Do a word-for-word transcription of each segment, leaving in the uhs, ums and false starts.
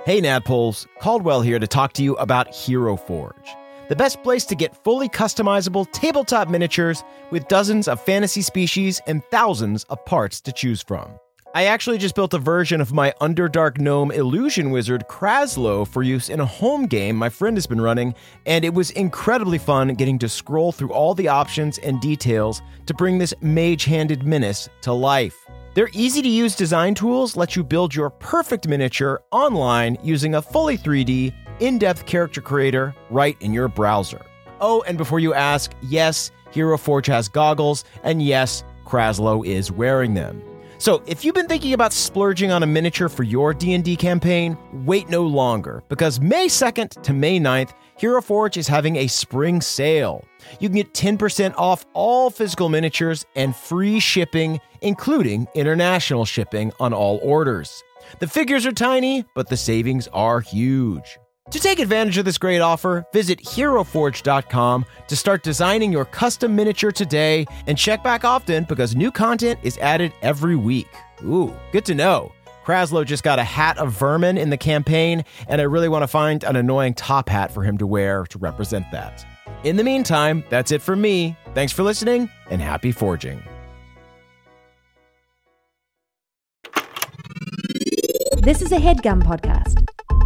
Hey Nadpoles, Caldwell here to talk to you about Hero Forge, the best place to get fully customizable tabletop miniatures with dozens of fantasy species and thousands of parts to choose from. I actually just built a version of my Underdark Gnome illusion wizard Kraslow for use in a home game my friend has been running, and it was incredibly fun getting to scroll through all the options and details to bring this mage-handed menace to life. Their easy-to-use design tools let you build your perfect miniature online using a fully three D, in-depth character creator right in your browser. Oh, and before you ask, yes, Hero Forge has goggles, and yes, Kraslow is wearing them. So if you've been thinking about splurging on a miniature for your D and D campaign, wait no longer, because May second to May ninth, Hero Forge is having a spring sale. You can get ten percent off all physical miniatures and free shipping, including international shipping on all orders. The figures are tiny, but the savings are huge. To take advantage of this great offer, visit hero forge dot com to start designing your custom miniature today and check back often because new content is added every week. Ooh, good to know. Kraslow just got a hat of vermin in the campaign, and I really want to find an annoying top hat for him to wear to represent that. In the meantime, that's it from me. Thanks for listening, and happy forging. This is a HeadGum podcast.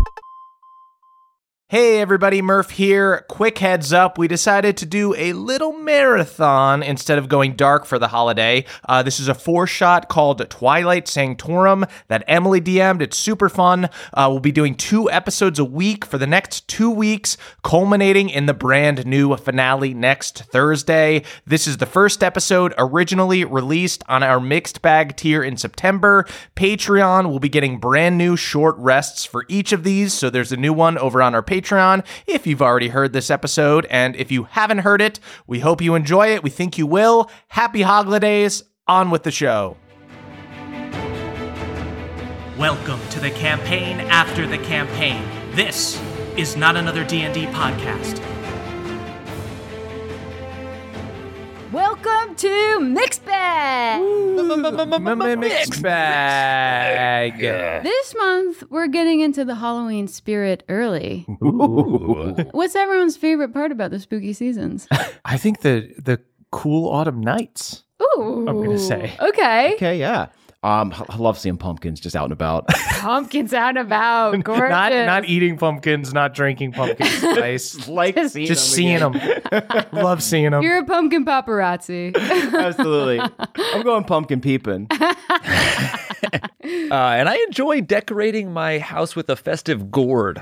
Hey everybody, Murph here. Quick heads up, we decided to do a little marathon instead of going dark for the holiday. Uh, this is a four-shot called Twilight Sanctorum that Emily D M'd. It's super fun. Uh, we'll be doing two episodes a week for the next two weeks, culminating in the brand new finale next Thursday. This is the first episode originally released on our Mixed Bag tier in September. Patreon will be getting brand new short rests for each of these, so there's a new one over on our Patreon. Patreon if you've already heard this episode, and if you haven't heard it, we hope you enjoy it. We think you will. Happy holidays. On with the show. Welcome to the campaign after the campaign. This is not another D and D podcast. Welcome to Mixed Bag! Mixed Bag. This month, we're getting into the Halloween spirit early. Ooh. What's everyone's favorite part about the spooky seasons? I think the the cool autumn nights. Ooh. I'm going to say. Okay. Okay, yeah. Um, I love seeing pumpkins just out and about. Pumpkins out and about. Gorgeous. Not not eating pumpkins, not drinking pumpkin spice. like Just- seeing Just them seeing again. them. Love seeing them. You're a pumpkin paparazzi. Absolutely. I'm going pumpkin peeping. Uh, and I enjoy decorating my house with a festive gourd.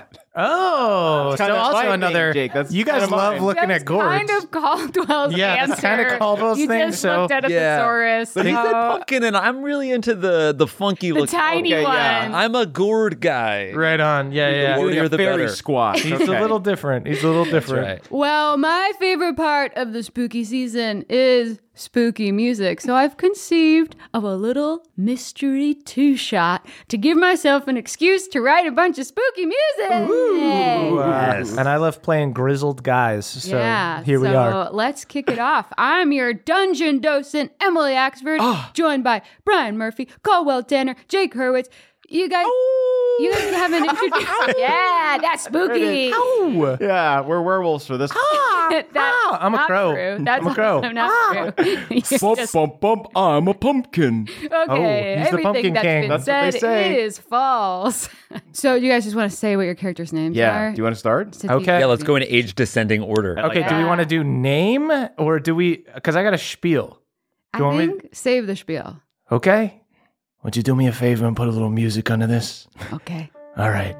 Oh, That's so kinda also my another. thing, Jake. That's you guys kinda love mine. looking That's at gourds. kind of Caldwell's Yeah, answer. that's kind of Caldwell's you thing, just so- looked at a Yeah. thesaurus. But he said Oh, pumpkin, and I'm really into the the funky the look. tiny Okay, one. yeah. I'm a gourd guy. Right on. Yeah, yeah. gourd. Doing a the fairy better. squash. He's Okay. a little different. He's a little That's different. right. Well, my favorite part of the spooky season is spooky music. So I've conceived of a little mystery two-shot to give myself an excuse to write a bunch of spooky music. Ooh, uh, Yes. And I love playing grizzled guys. So yeah, here we so are. let's kick it off. I'm your dungeon docent, Emily Axford, Ah. joined by Brian Murphy, Caldwell Tanner, Jake Hurwitz. You guys, you guys haven't introduced. Yeah, that's spooky. Ow. Yeah, we're werewolves for this. That's Ah, I'm a not crow. True. That's I'm a crow. also not true. You're Bump, just- bump, bump, I'm a pumpkin. Okay, Oh, he's the everything Pumpkin that's King. been That's what they said say. is false. So you guys just want to say what your characters' names Yeah, are? do you want to start? To Okay. teach Yeah, let's me. go in age descending order. Okay, do we that. want to do name or do we? Because I got a spiel. I Do you want me- think save the spiel. Okay. Would you do me a favor and put a little music under this? Okay. All right.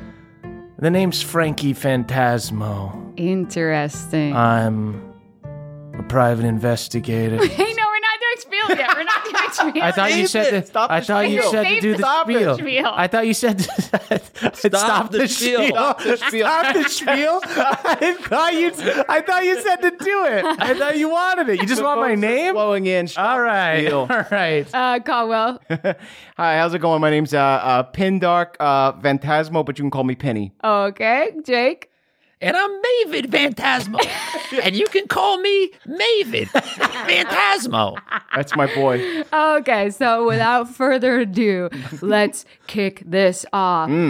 The name's Frankie Phantasmo. Interesting. I'm a private investigator. hey, no, we're not doing spiel yet. We're not doing spiel. I thought you said to, Stop I the thought you spiel. said to Save do the- the stop the spiel. spiel. I thought you said to stop, the spiel. Stop the spiel. Stop the spiel. I thought you. I thought you said to do it. I thought you wanted it. You just want my name. Flowing in. All right. Spiel. All right. Uh, Caldwell. Hi, how's it going? My name's uh, uh, Pindark uh, Phantasmo, but you can call me Penny. Okay, Jake. And I'm Mavid Phantasmo. And you can call me Mavid Phantasmo. That's my boy. Okay, so without further ado, let's kick this off.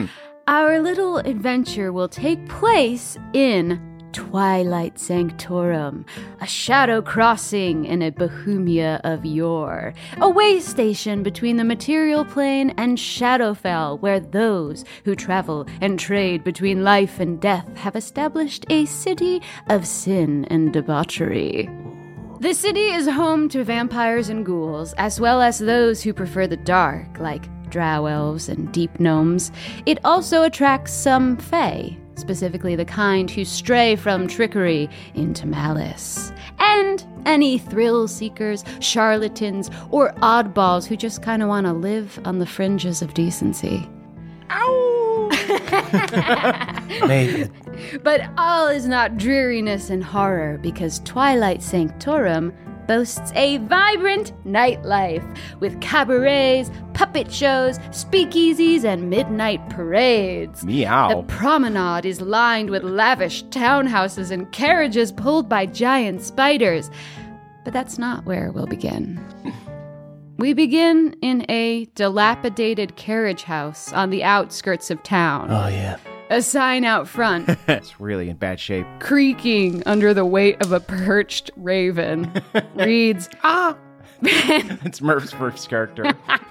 Our little adventure will take place in Twilight Sanctorum, a shadow crossing in a Bohemia of yore, a way station between the material plane and Shadowfell, where those who travel and trade between life and death have established a city of sin and debauchery. The city is home to vampires and ghouls, as well as those who prefer the dark, like drow elves and deep gnomes. It also attracts some fae, specifically the kind who stray from trickery into malice. And any thrill seekers, charlatans, or oddballs who just kind of want to live on the fringes of decency. Ow! Maven. But all is not dreariness and horror, because Twilight Sanctorum boasts a vibrant nightlife with cabarets, puppet shows, speakeasies, and midnight parades. Meow. The promenade is lined with lavish townhouses and carriages pulled by giant spiders. But that's not where we'll begin. We begin in a dilapidated carriage house on the outskirts of town. Oh, yeah. A sign out front, It's really in bad shape. creaking under the weight of a perched raven, reads, Ah! It's Murph's first character.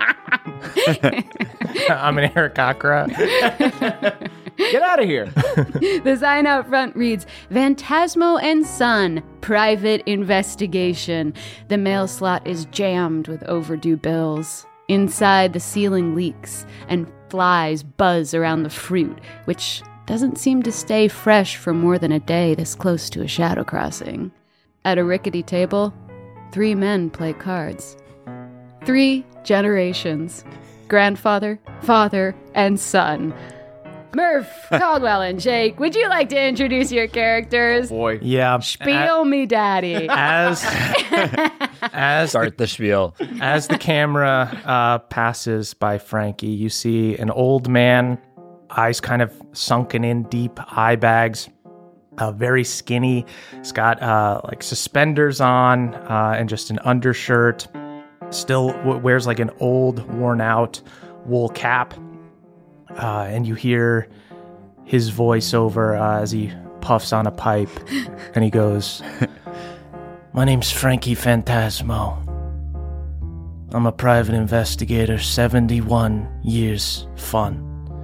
I'm an Aarakocra. Get out of here. The sign out front reads, Phantasmo and Son, private investigation. The mail slot is jammed with overdue bills. Inside, the ceiling leaks, and flies buzz around the fruit, which doesn't seem to stay fresh for more than a day this close to a shadow crossing. At a rickety table, three men play cards. Three generations. Grandfather, father, and son. Murph, Caldwell, and Jake, would you like to introduce your characters? Boy. Yeah. Spiel me, daddy. As as the, Start the spiel. as the camera uh, passes by Frankie, you see an old man, eyes kind of sunken in deep eye bags, uh, very skinny. He's got uh, like suspenders on uh, and just an undershirt. Still w- wears like an old, worn out wool cap. Uh, and you hear his voiceover uh, as he puffs on a pipe, and he goes, "My name's Frankie Phantasmo. I'm a private investigator, seventy-one years fun.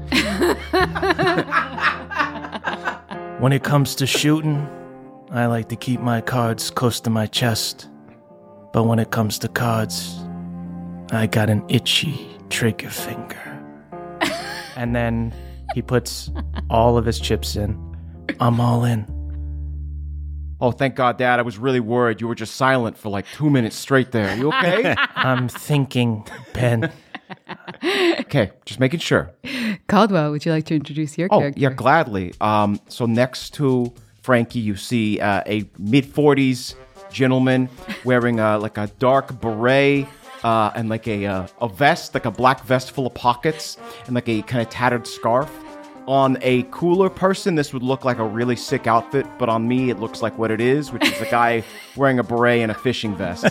When it comes to shooting, I like to keep my cards close to my chest. But when it comes to cards, I got an itchy trigger finger." And then he puts all of his chips in. I'm all in. Oh, thank God, Dad. I was really worried. You were just silent for like two minutes straight there. You okay? I'm thinking, Ben. Okay, just making sure. Caldwell, would you like to introduce your Oh, character? yeah, gladly. Um, so next to Frankie, you see uh, a mid-forties gentleman wearing uh, like a dark beret uh, and like a uh, a vest, like a black vest full of pockets, and like a kind of tattered scarf. On a cooler person, this would look like a really sick outfit, but on me, it looks like what it is, which is a guy wearing a beret and a fishing vest.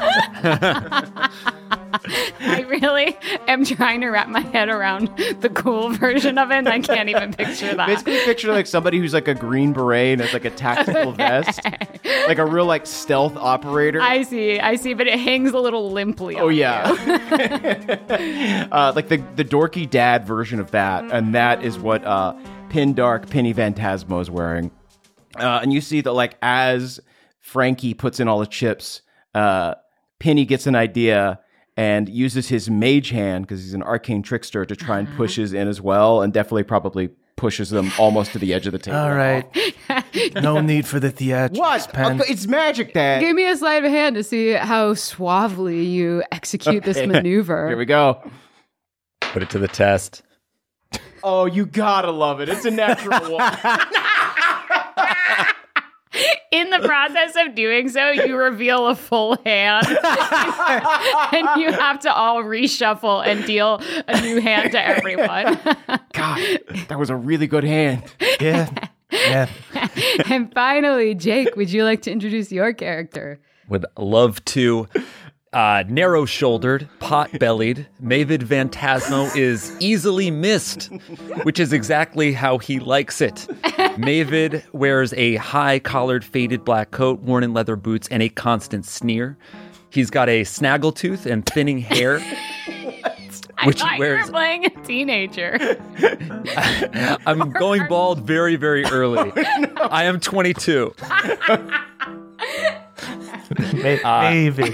I really am trying to wrap my head around the cool version of it, and I can't even picture that. Basically, picture like somebody who's like a green beret and has like a tactical vest, like a real like stealth operator. I see, I see, but it hangs a little limply. Oh on yeah, you. uh, like the the dorky dad version of that, and that is what uh, Pin Dark Penny Phantasmo is wearing. Uh, and you see that like as Frankie puts in all the chips, uh, Penny gets an idea and uses his mage hand, because he's an arcane trickster, to try and push his in as well, and definitely probably pushes them almost to the edge of the table. All right. No need for the theatrics, What? Pen. Okay, it's magic, Dad. Give me a sleight of hand to see how suavely you execute this maneuver. Here we go. Put it to the test. Oh, you gotta love it. It's a natural one. In the process of doing so, you reveal a full hand. And you have to all reshuffle and deal a new hand to everyone. God, that was a really good hand. Yeah. Yeah. And finally, Jake, would you like to introduce your character? Would love to. Uh, narrow-shouldered, pot-bellied, Mavid Phantasmo is easily missed, which is exactly how he likes it. Mavid wears a high-collared, faded black coat, worn in leather boots, and a constant sneer. He's got a snaggletooth and thinning hair. Which I thought wears... you were playing a teenager. I'm going bald very, very early. Oh, no. I am twenty-two. David.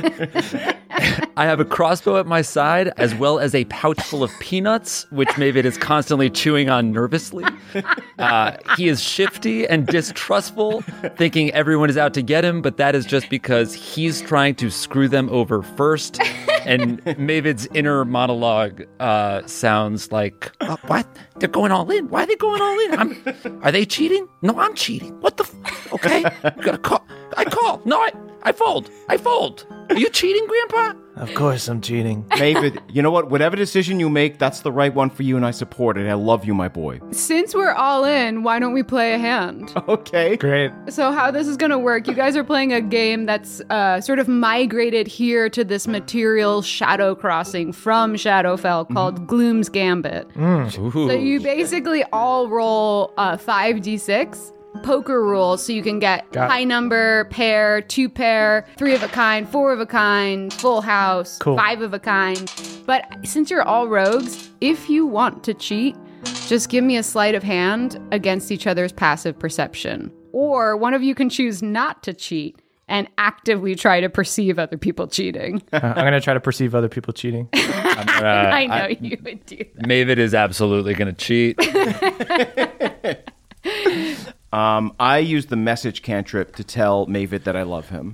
I have a crossbow at my side, as well as a pouch full of peanuts, which Mavid is constantly chewing on nervously. Uh, he is shifty and distrustful, thinking everyone is out to get him, but that is just because he's trying to screw them over first. And Mavid's inner monologue uh, sounds like, Uh, what? They're going all in. Why are they going all in? I'm, are they cheating? No, I'm cheating. What the? F- okay, you gotta call. I call. No, I, I fold. I fold. Are you cheating, Grandpa? Of course I'm cheating. David, you know what? Whatever decision you make, that's the right one for you, and I support it. I love you, my boy. Since we're all in, why don't we play a hand? Okay. Great. So how this is going to work, you guys are playing a game that's uh, sort of migrated here to this material shadow crossing from Shadowfell called Gloom's Gambit. ooh. So you basically all roll uh, five d six poker rules, so you can get Got it. high number, pair, two pair, three of a kind, four of a kind, full house, Cool. five of a kind. But since you're all rogues, if you want to cheat, just give me a sleight of hand against each other's passive perception. Or one of you can choose not to cheat and actively try to perceive other people cheating. Uh, I'm going to try to perceive other people cheating. I'm gonna- I know I- you would do that. Mavid is absolutely going to cheat. Um, I use the message cantrip to tell Mavid that I love him.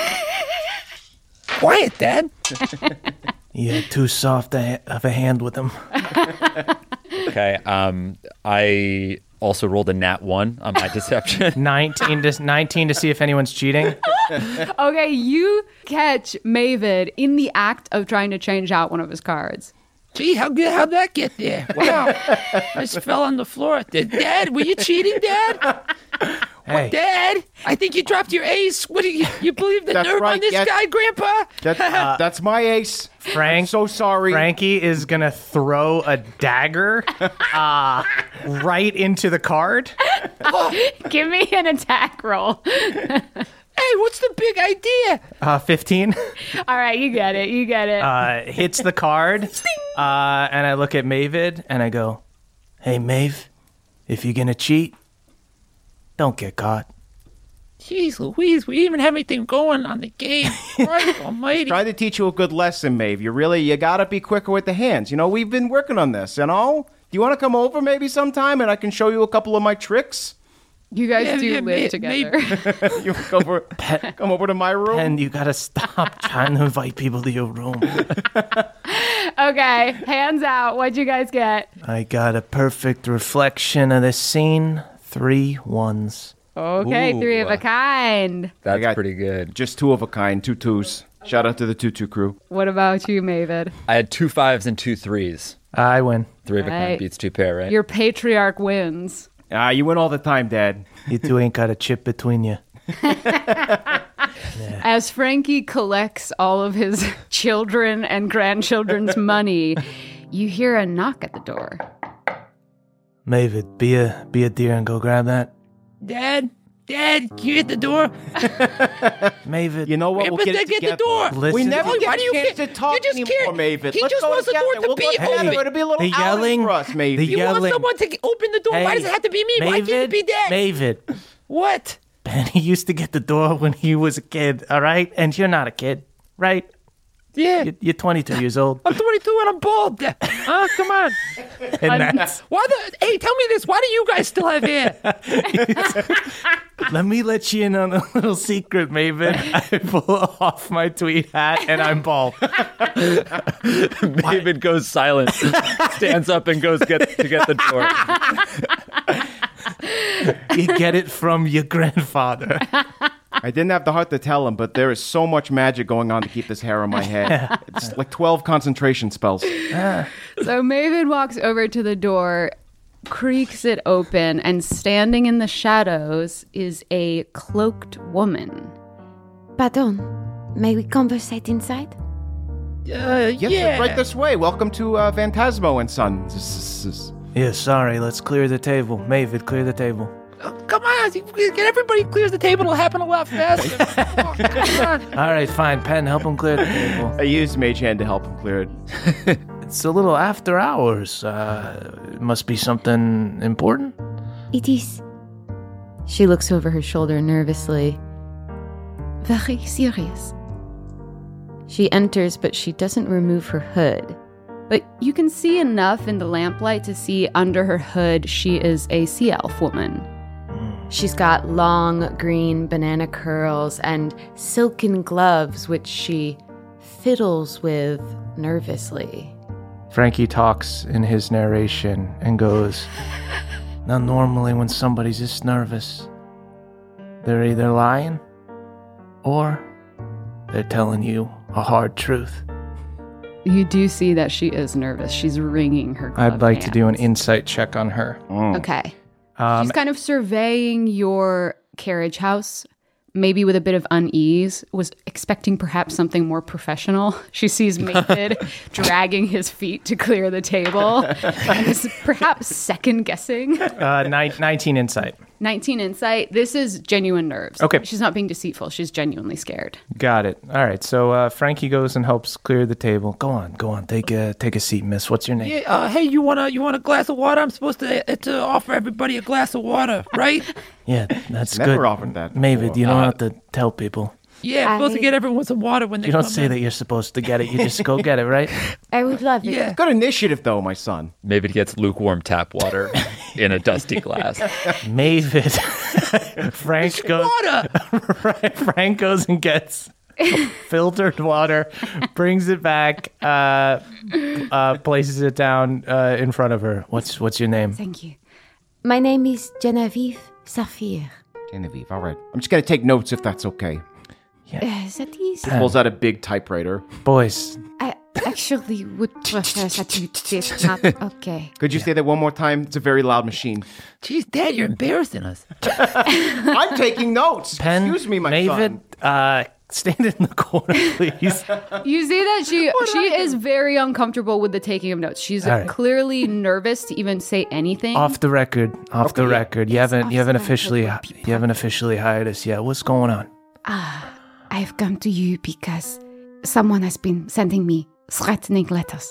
Quiet, Dad. You had too soft a, of a hand with him. Okay. Um, I also rolled a nat one on my deception. nineteen to nineteen to see if anyone's cheating. Okay, you catch Mavid in the act of trying to change out one of his cards. Gee, how good? How'd that get there? Wow. I just fell on the floor. Dad, were you cheating, Dad? Hey, Dad, I think you dropped your ace. What do you, you believe the That's nerve right, on this yes. guy, Grandpa? That, uh, that's my ace. Frank. I'm so sorry. Frankie is going to throw a dagger uh, right into the card. Give me an attack roll. Hey, what's the big idea? Uh, fifteen. All right, you get it. You get it. Uh, hits the card. Uh, and I look at Mavid and I go, hey, Maeve, if you're going to cheat, don't get caught. Jeez Louise, we even have anything going on the game. Christ almighty. Trying to teach you a good lesson, Maeve. You really, you gotta be quicker with the hands. You know, we've been working on this, you know? Do you want to come over maybe sometime and I can show you a couple of my tricks? you guys yeah, do yeah, live may- together. You come over, come over to my room? And you got to stop trying to invite people to your room. Okay, hands out. What'd you guys get? I got a perfect reflection of this scene. Three ones. Okay, Ooh. three of a kind. That's got- pretty good. Just two of a kind, two twos. Shout out to the two-two crew. What about you, Mavid? I had two fives and two threes. I win. Three of a Right. kind beats two pair, right? Your patriarch wins. Ah, you win all the time, Dad. You two ain't got a chip between you. As Frankie collects all of his children and grandchildren's money, you hear a knock at the door. Mavid, be a, be a dear and go grab that. Dad, Dad, can you hit the door? Mavid, You know what? We'll But get then it get the together. door. Listen. We never Why get do a you chance care- to talk you just anymore, care- Mavid. he Let's just go wants the together. door to We'll be go together. open. It'll be a little The outing yelling- for us, Mavid. the You yelling- want someone to open the door? Why does it have to be me? Why can't it be Dad? Mavid, What? Benny used to get the door when he was a kid, all right? And you're not a kid, right? Yeah. You're, you're twenty-two years old. I'm twenty-two and I'm bald. Dad. Huh? Come on. And that's, Why the? Hey, tell me this. Why do you guys still have hair? let me let you in on a little secret, Mavid. I pull off my tweed hat and I'm bald. Mavid goes silent, stands up and goes get to get the door. You get it from your grandfather. I didn't have the heart to tell him, but there is so much magic going on to keep this hair on my head. It's like twelve concentration spells. So Mavid walks over to the door, creaks it open, and standing in the shadows is a cloaked woman. Pardon, May we conversate inside? Uh, Yes, yeah. right this way. Welcome to uh, Phantasmo and Sons. Yeah, sorry. Let's clear the table. Mavid, clear the table. Oh, come on, get everybody clears the table. It'll happen a lot faster. Oh, come on. All right, fine. Penn, help him clear the table. I used Mage Hand to help him clear it. It's a little after hours. Uh, it must be something important. It is. She looks over her shoulder nervously. Very serious. She enters, but she doesn't remove her hood. But you can see enough in the lamplight to see under her hood she is a sea elf woman. She's got long green banana curls and silken gloves, which she fiddles with nervously. Frankie talks in his narration and goes, Now, normally when somebody's this nervous, they're either lying or they're telling you a hard truth. You do see that she is nervous. She's wringing her gloved I'd like to do an hands. insight check on her. Okay. Um, She's kind of surveying your carriage house, maybe with a bit of unease, was expecting perhaps something more professional. She sees Mavid dragging his feet to clear the table and is perhaps second guessing. uh, nine, nineteen insight. nineteen insight. This is genuine nerves. Okay. She's not being deceitful. She's genuinely scared. Got it. All right. So uh, Frankie goes and helps clear the table. Go on. Go on. Take a take a seat, miss. What's your name? Yeah, uh, hey, you want a you want a glass of water? I'm supposed to uh, to offer everybody a glass of water, right? Yeah, that's Never good. offered that Mavid, before. you don't have to tell people. Yeah, I'm supposed I- to get everyone some water when they You don't come say in. that you're supposed to get it. You just go get it, right? I would love it. Yeah. Good initiative, though, my son. Mavid gets lukewarm tap water in a dusty glass. Mavid. Frank goes. Water. Frank goes and gets filtered water, brings it back, uh, uh, places it down uh, in front of her. What's what's your name? Thank you. My name is Genevieve Saphir. Genevieve, all right. I'm just going to take notes if that's okay. Uh, that is. Pulls out a big typewriter. Boys, I actually would prefer that you did not. Okay. Could you say that one more time? It's a very loud machine. Jeez, Dad, you're embarrassing us. I'm taking notes. Penn, Excuse me, my Mavid, son. uh, stand in the corner, please. You see that she she is very uncomfortable with the taking of notes. She's All right. clearly nervous to even say anything. Off the record, off the record. You haven't you off haven't the record, officially people. you haven't officially hired us yet. What's going on? Ah, I've come to you because someone has been sending me threatening letters.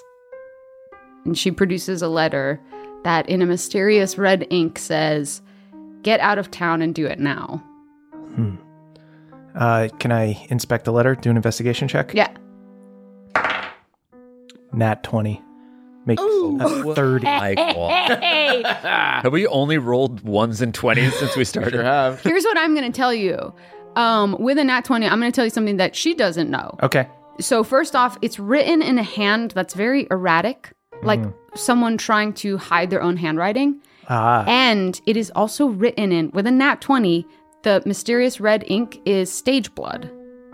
And she produces a letter that in a mysterious red ink says, "Get out of town and do it now." Uh, can I inspect the letter? Do an investigation check? Yeah. Nat twenty. Make a thirty. My God. Hey, Have we only rolled ones and twenties since we started? Sure have. here's what I'm going to tell you. Um, with a nat twenty, I'm going to tell you something that she doesn't know. Okay. So first off, it's written in a hand that's very erratic, like someone trying to hide their own handwriting. Ah. And it is also written in, with a nat twenty, the mysterious red ink is stage blood.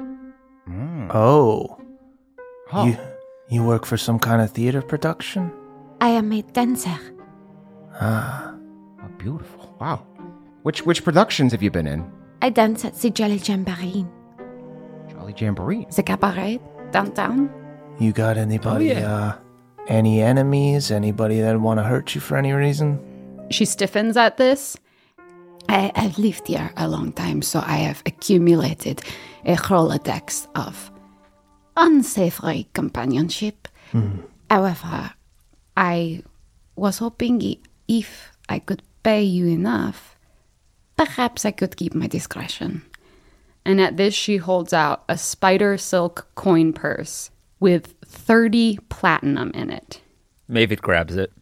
Oh. Huh. You you work for some kind of theater production? I am a dancer. Ah. Oh, beautiful. Wow. Which which productions have you been in? I dance at the Jolly Jamboree, Jolly Jamboree. the cabaret downtown. You got anybody Oh, yeah. uh any enemies? Anybody that want to hurt you for any reason? She stiffens at this. I, I've lived here a long time, so I have accumulated a Rolodex of unsavory companionship. However, I was hoping i- if I could pay you enough, perhaps I could keep my discretion. And at this, she holds out a spider silk coin purse with thirty platinum in it. Mavid grabs it.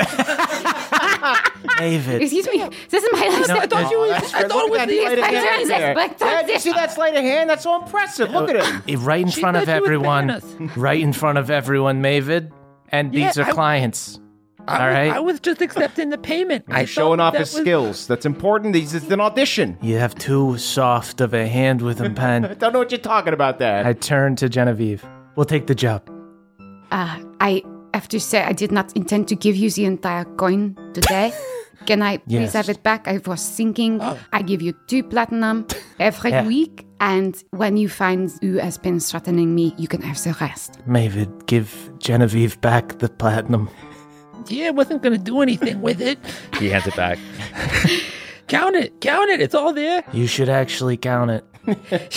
David. Excuse me, this is my last I thought you was, I thought it was the sleight of hand there. Yeah, did you see that sleight of hand? That's so impressive. Look at him. Eh, Right in She front of thought you was everyone. bananas. Right in front of everyone, Mavid. And these Yeah, are I- clients. I, All was- right. I was just accepting the payment. I He's showing thought off that his was- skills. That's important. This is an audition. You have too soft of a hand with him, Pen. I don't know what you're talking about, Dad. I turn to Genevieve. We'll take the job. Uh, I have to say, I did not intend to give you the entire coin today. Can I please Yes. have it back? I was thinking I give you two platinum every Yeah. week And when you find who has been threatening me, you can have the rest. Mavid, give Genevieve back the platinum. Yeah, I wasn't going to do anything with it. He hands it back. Count it. Count it. It's all there. You should actually count it.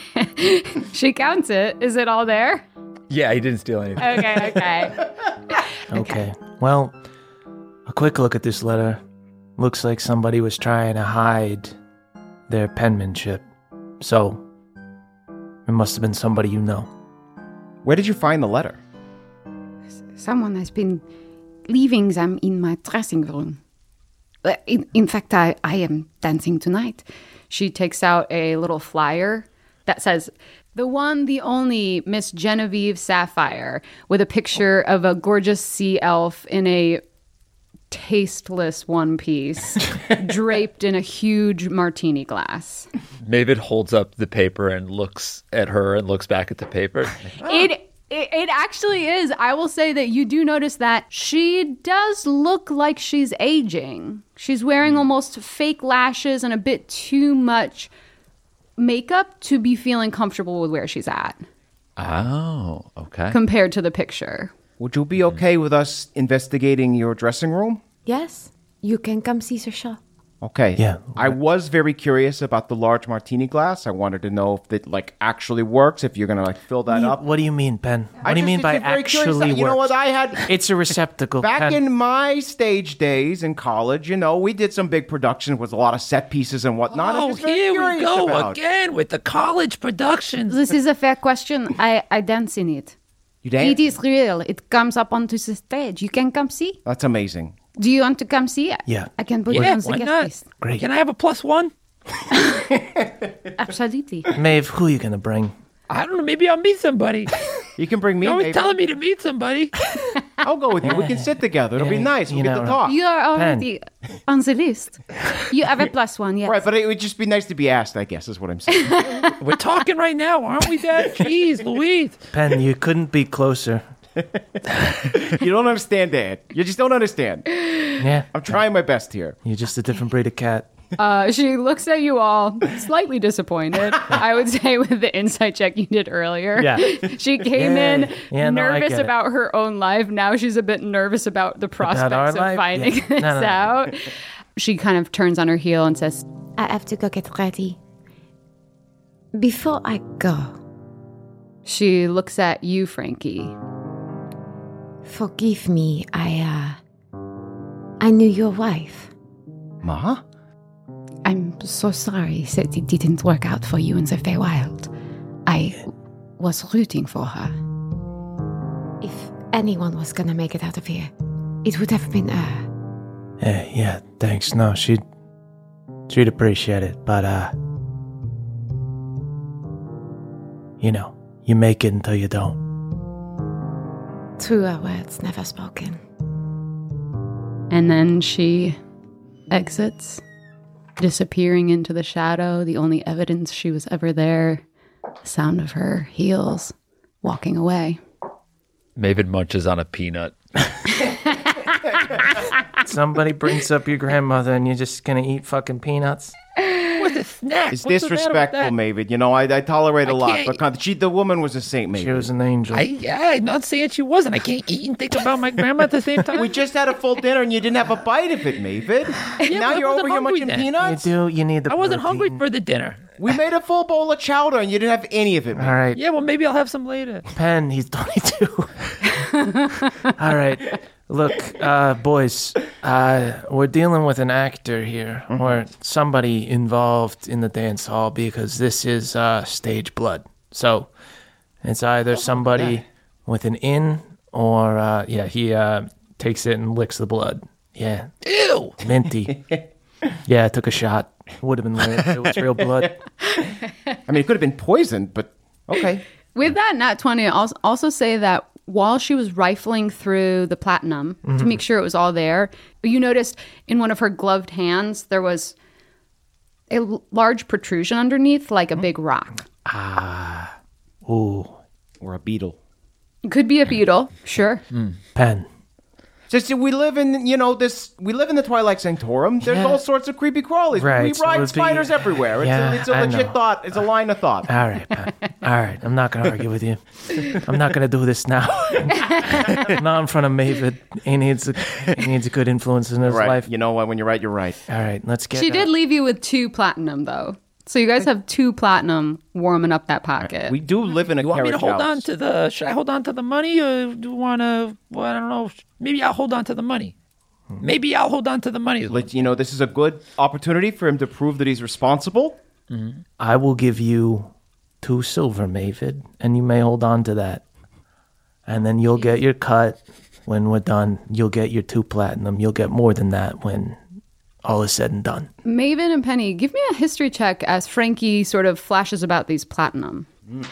She counts it. Is it all there? Yeah, he didn't steal anything. Okay, okay. Okay. Well, a quick look at this letter. Looks like somebody was trying to hide their penmanship. So, it must have been somebody you know. Where did you find the letter? Someone has been leaving them in my dressing room. Uh, In, in fact, I, I am dancing tonight. She takes out a little flyer that says, "The one, the only Miss Genevieve Sapphire," with a picture of a gorgeous sea elf in a tasteless one piece, draped in a huge martini glass. Mavid holds up the paper and looks at her and looks back at the paper. It, it it actually is. I will say that you do notice that she does look like she's aging. She's wearing almost fake lashes and a bit too much makeup to be feeling comfortable with where she's at Oh, okay. compared to the picture. Would you be okay with us investigating your dressing room? Yes, you can come see the show. Okay. Yeah. I was very curious about the large martini glass. I wanted to know if it like actually works. If you're gonna like fill that up. What do you mean, Ben? What I do you just- mean it's by just very curious. actually You know works? what I had? It's a receptacle. Back Pen. in my stage days in college, you know, we did some big productions with a lot of set pieces and whatnot. I'm Oh, just very here we curious go about- again with the college productions. This is a fair question. I, I dance in it. You dance? It is real. It comes up onto the stage. You can come see. That's amazing. Do you want to come see it? Yeah. I can put Yeah, you on the why guest not? list. Great. Can I have a plus one? Absolutely. Maeve, who are you going to bring? I don't know. Maybe I'll meet somebody. You can bring me. You're always maybe. telling me to meet somebody. I'll go with you. We can sit together. It'll be Yeah, nice. you We'll get know, to talk. You are already on the list. You have a plus one, yes. Right, but it would just be nice to be asked, I guess, is what I'm saying. We're talking right now, aren't we, Dad? Jeez, Louise. Pen, you couldn't be closer. You don't understand, Dad. You just don't understand. Yeah. I'm trying my best here. You're just a different breed of cat. Uh, she looks at you all, slightly disappointed, I would say, with the insight check you did earlier. Yeah. She came Yeah. in Yeah, no, I nervous get it. about her own life. Now she's a bit nervous about the prospects our of life? finding Yeah. this No, no, no. out. She kind of turns on her heel and says, I have to go get ready. Before I go, she looks at you, Frankie. forgive me. I, uh, I knew your wife. Ma? I'm so sorry that it didn't work out for you in the Feywild. I was rooting for her. If anyone was gonna make it out of here, it would have been her. Yeah, yeah, thanks. No, she'd, she'd appreciate it, but, uh, you know, you make it until you don't. Truer words never spoken. And then she exits, disappearing into the shadow. The only evidence she was ever there, the sound of her heels walking away. Mavid munches on a peanut. Somebody brings up your grandmother and you're just gonna eat fucking peanuts? What's a snack? It's What's the matter with disrespectful, that? Mavid. You know, I, I tolerate a I lot. can't- But con- she, the woman was a saint, Mavid. She was an angel. I, yeah, I'm not saying she wasn't. I can't eat and think about my grandma at the same time. We just had a full dinner and you didn't have a bite of it, Mavid. Yeah, now but I you're wasn't over here hungry munching then. you peanuts? do, you need the I wasn't hungry protein. for the dinner. We made a full bowl of chowder and you didn't have any of it, All Mavid. right, Yeah, well, maybe I'll have some later. Pen, he's twenty-two. All right, look, uh, boys, uh, we're dealing with an actor here, or somebody involved in the dance hall, because this is uh, stage blood. So it's either somebody with an in, or uh, yeah, he uh, takes it and licks the blood. Yeah, Ew. minty. Yeah, I took a shot. Would have been lit. if It was real blood. I mean, it could have been poisoned, but okay. With that nat twenty, I'll also say that while she was rifling through the platinum to make sure it was all there, you noticed in one of her gloved hands there was a l- large protrusion underneath, like a big rock. Ooh, Or a beetle. It could be a beetle, sure. Pen. Just we live in, you know, this. We live in the Twilight Sanctorum. There's Yeah. all sorts of creepy crawlies. Right, We so it ride would be- spiders everywhere. It's Yeah, a, it's a I legit know. thought. It's a line of thought. All right, Pat. All right. I'm not going to argue with you. I'm not going to do this now. Not in front of Mavid. He needs a, he needs a good influence in his Right. life. You know what? When you're right, you're right. All right, let's get She uh, did leave you with two platinum, though. So you guys have two platinum warming up that pocket. We do live in a You want me to carriage hold house. on to the? Should I hold on to the money, or do you want to? Well, I don't know. Maybe I'll hold on to the money. Maybe I'll hold on to the money. Let- you know, this is a good opportunity for him to prove that he's responsible. I will give you two silver, Mavid, and you may hold on to that. And then you'll get your cut when we're done. You'll get your two platinum. You'll get more than that when all is said and done. Maven and Penny, give me a history check as Frankie sort of flashes about these platinum.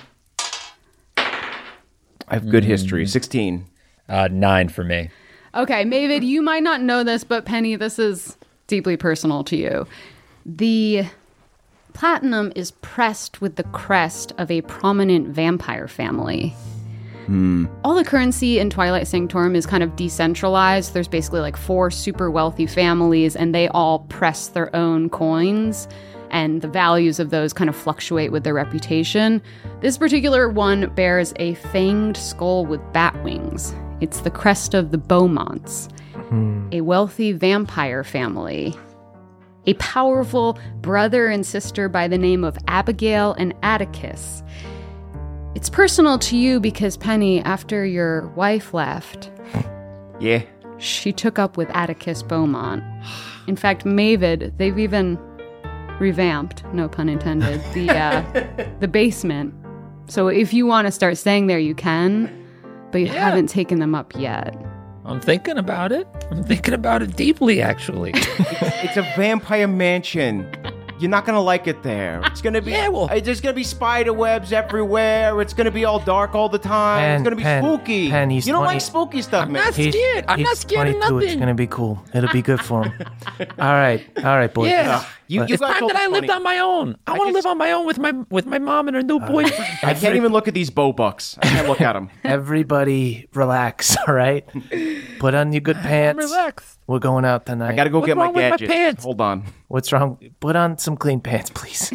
I have good history. sixteen. Uh, nine for me. Okay, Mavid, you might not know this, but Penny, this is deeply personal to you. The platinum is pressed with the crest of a prominent vampire family. All the currency in Twilight Sanctorum is kind of decentralized. There's basically like four super wealthy families, and they all press their own coins, and the values of those kind of fluctuate with their reputation. This particular one bears a fanged skull with bat wings. It's the crest of the Beaumonts, a wealthy vampire family. A powerful brother and sister by the name of Abigail and Atticus. It's personal to you because, Penny, after your wife left, Yeah. she took up with Atticus Beaumont. In fact, Mavid, they've even revamped, no pun intended, the uh, the basement. So if you want to start staying there, you can, but you haven't taken them up yet. I'm thinking about it. I'm thinking about it deeply, actually. It's a vampire mansion. You're not gonna like it there. It's gonna be. Yeah, well- uh, there's gonna be spider webs everywhere. It's gonna be all dark all the time. Pen, it's gonna be Pen, spooky. Pen, he's you don't twenty like spooky stuff, man. not He's- scared. I'm he's not scared of twenty-two. It's nothing. going to be cool. It'll be good for him. all right. All right, boys. Yeah. You, you It's guys time all that I funny. lived on my own. I, want to just- live on my own with my with my mom and her new boyfriend. I can't even look at these bow bucks. I can't look at them. Everybody relax, all right? Put on your good pants. Relax. We're going out tonight. I gotta go What's get my wrong with my gadgets. pants? Hold on. What's wrong? Put on some clean pants, please.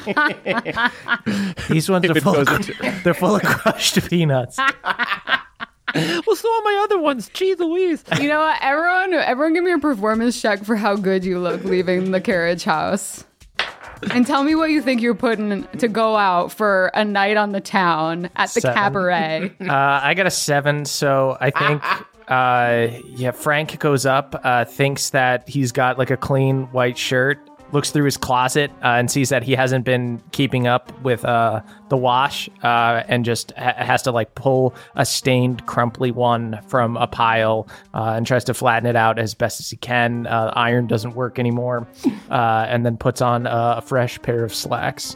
These ones are full of, they're full of crushed peanuts. Well, so are my other ones. Gee Louise. You know what? Everyone, everyone give me a performance check for how good you look leaving the carriage house. And tell me what you think you're putting to go out for a night on the town at the Seven. cabaret. Uh, I got a seven, so I think, uh, yeah, Frank goes up, uh, thinks that he's got like a clean white shirt, looks through his closet uh, and sees that he hasn't been keeping up with uh, the wash uh, and just ha- has to like pull a stained, crumply one from a pile uh, and tries to flatten it out as best as he can. Uh, iron doesn't work anymore, uh, and then puts on uh, a fresh pair of slacks.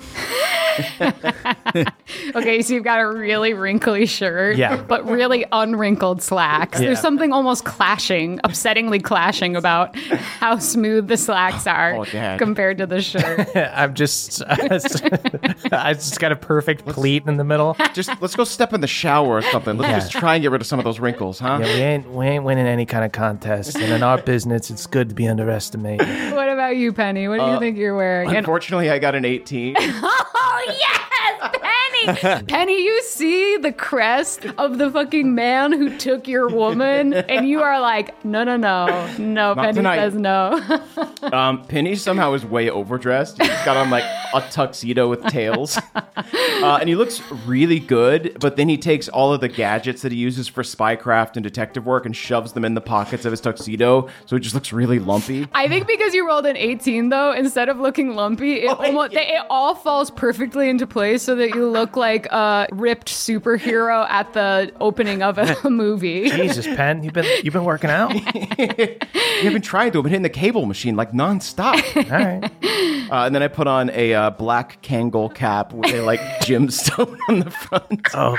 Okay, so you've got a really wrinkly shirt, Yeah. but really unwrinkled slacks. Yeah. There's something almost clashing, upsettingly clashing about how smooth the slacks are Oh, Dad. compared to the shirt. I'm just, I just got a perfect pleat in the middle. Just let's go step in the shower or something. Let's Yeah. just try and get rid of some of those wrinkles, huh? Yeah, we ain't we ain't winning any kind of contest, and in our business, it's good to be underestimated. What about you, Penny? What do you think you're wearing? And- Unfortunately, I got an eighteen. oh, yes, Penny! Penny, you see the crest of the fucking man who took your woman, and you are like, no, no, no. No, Not Penny tonight. says no. Um, Penny somehow is way overdressed. He's got on like a tuxedo with tails, uh, and he looks really good. But then he takes all of the gadgets that he uses for spycraft and detective work and shoves them in the pockets of his tuxedo, so it just looks really lumpy. I think because you rolled an eighteen, though, instead of looking lumpy, it, almost, it all falls perfectly into place so that you look like a ripped superhero at the opening of a movie. Jesus, Penn, you've been you've been working out. You've been trying to. I've been hitting the cable machine like nonstop. All right. Uh, and then I put on a uh, black Kangol cap with a like gemstone on the front. Oh,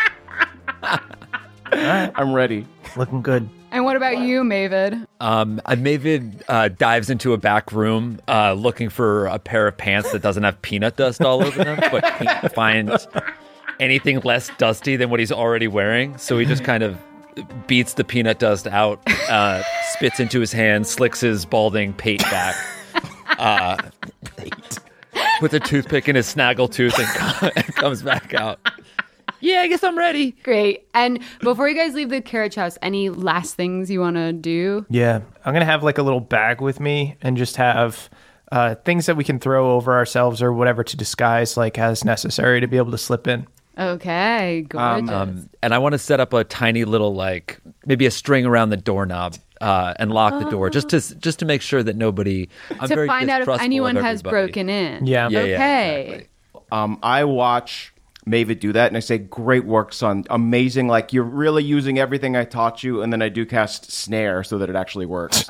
I'm ready. looking good. And what about you, Mavid? Um, uh, Mavid uh, dives into a back room uh, looking for a pair of pants that doesn't have peanut dust all over them, but can't find anything less dusty than what he's already wearing. So he just kind of beats the peanut dust out, uh, spits into his hand, slicks his balding pate back, uh, with a toothpick in his snaggle tooth, and, and comes back out. Yeah, I guess I'm ready. Great. And before you guys leave the carriage house, any last things you want to do? Yeah, I'm gonna have like a little bag with me and just have uh, things that we can throw over ourselves or whatever to disguise, like as necessary to be able to slip in. Okay, gorgeous. Um, and I want to set up a tiny little, like, maybe a string around the doorknob uh, and lock the door, just to just to make sure that nobody. I'm to very find out if distrustful anyone of has everybody. broken in. Yeah. Yeah, yeah, Okay. exactly. Um, I watch Mavid do that, and I say, "Great work, son! Amazing! Like you're really using everything I taught you." And then I do cast snare so that it actually works.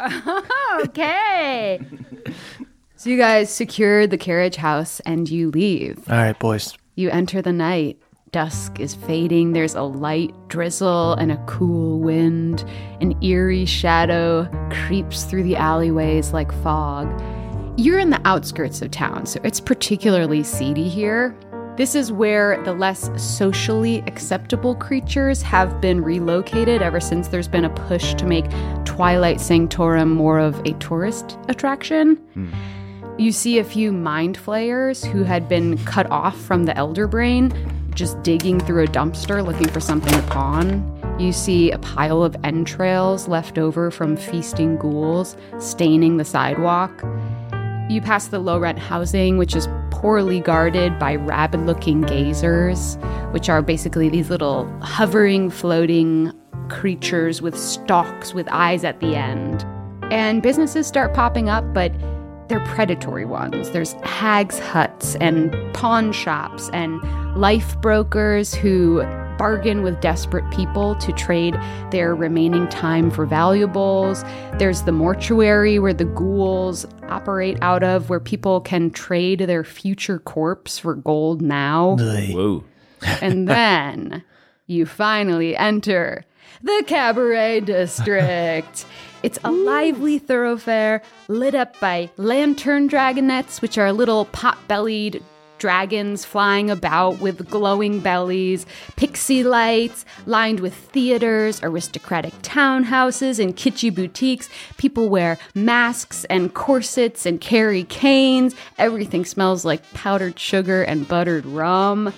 Okay. So you guys secure the carriage house and you leave. All right, boys. You enter the night. Dusk is fading. There's a light drizzle and a cool wind. An eerie shadow creeps through the alleyways like fog. You're in the outskirts of town, so it's particularly seedy here. This is where the less socially acceptable creatures have been relocated ever since there's been a push to make Twilight Sanctorum more of a tourist attraction. Mm. You see a few mind flayers who had been cut off from the Elder Brain, just digging through a dumpster looking for something to pawn. You see a pile of entrails left over from feasting ghouls staining the sidewalk. You pass the low-rent housing, which is poorly guarded by rabid-looking gazers, which are basically these little hovering, floating creatures with stalks with eyes at the end. And businesses start popping up, but they're predatory ones. There's hags' huts and pawn shops and life brokers who bargain with desperate people to trade their remaining time for valuables. There's the mortuary where the ghouls operate out of, where people can trade their future corpse for gold now. Whoa. And then you finally enter the Cabaret District. It's a lively thoroughfare lit up by lantern dragonettes, which are little pot-bellied dragons flying about with glowing bellies, pixie lights lined with theaters, aristocratic townhouses, and kitschy boutiques. People wear masks and corsets and carry canes. Everything smells like powdered sugar and buttered rum.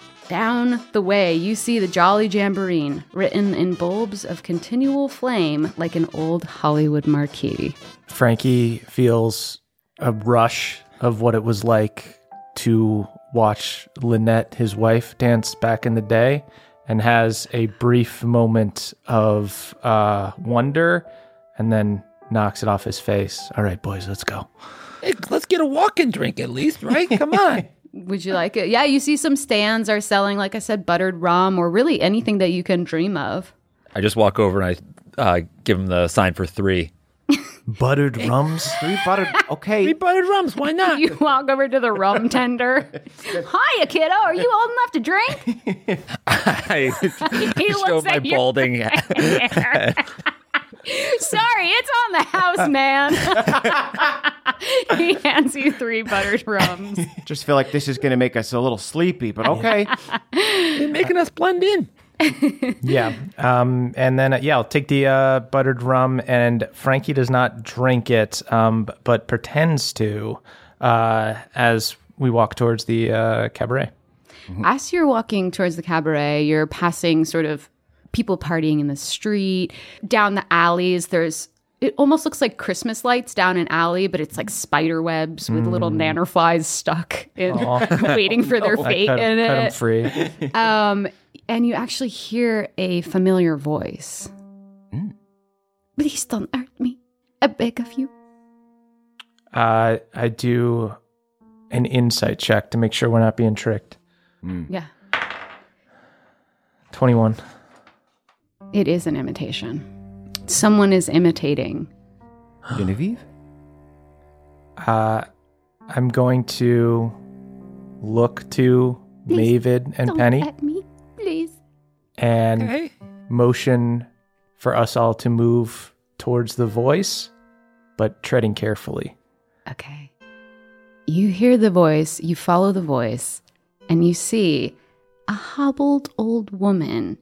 Down the way, you see the Jolly Jamboree, written in bulbs of continual flame like an old Hollywood marquee. Frankie feels a rush of what it was like to watch Lynette, his wife, dance back in the day, and has a brief moment of uh, wonder, and then knocks it off his face. All right, boys, let's go. Hey, let's get a walk-in drink at least, right? Come on. Would you like it? Yeah, you see some stands are selling, like I said, buttered rum or really anything that you can dream of. I just walk over and I uh, give him the sign for three. Buttered rums? Three buttered, okay. Three buttered rums, why not? You walk over to the rum tender. Hiya, kiddo. Are you old enough to drink? I He show looks my at you. balding head. Sorry, it's on the house, man. He hands you three buttered rums. Just feel like this is going to make us a little sleepy, but okay. They're making us blend in. Yeah. Um, and then, uh, yeah, I'll take the uh, buttered rum, and Frankie does not drink it, um, b- but pretends to uh, as we walk towards the uh, cabaret. As you're walking towards the cabaret, you're passing sort of people partying in the street. Down the alleys, there's it almost looks like Christmas lights down an alley, but it's like spider webs with little nannerflies stuck in, waiting for their fate cut, in cut 'em it. free. Um, and you actually hear a familiar voice. Mm. Please don't hurt me. I beg of you. Uh, I do an insight check to make sure we're not being tricked. Mm. Yeah, twenty-one. it is an imitation. Someone is imitating. Genevieve? Uh, I'm going to look to Please Mavid and Don't Penny at me, please. and Okay. motion for us all to move towards the voice, but treading carefully. Okay. You hear the voice, you follow the voice, and you see a hobbled old woman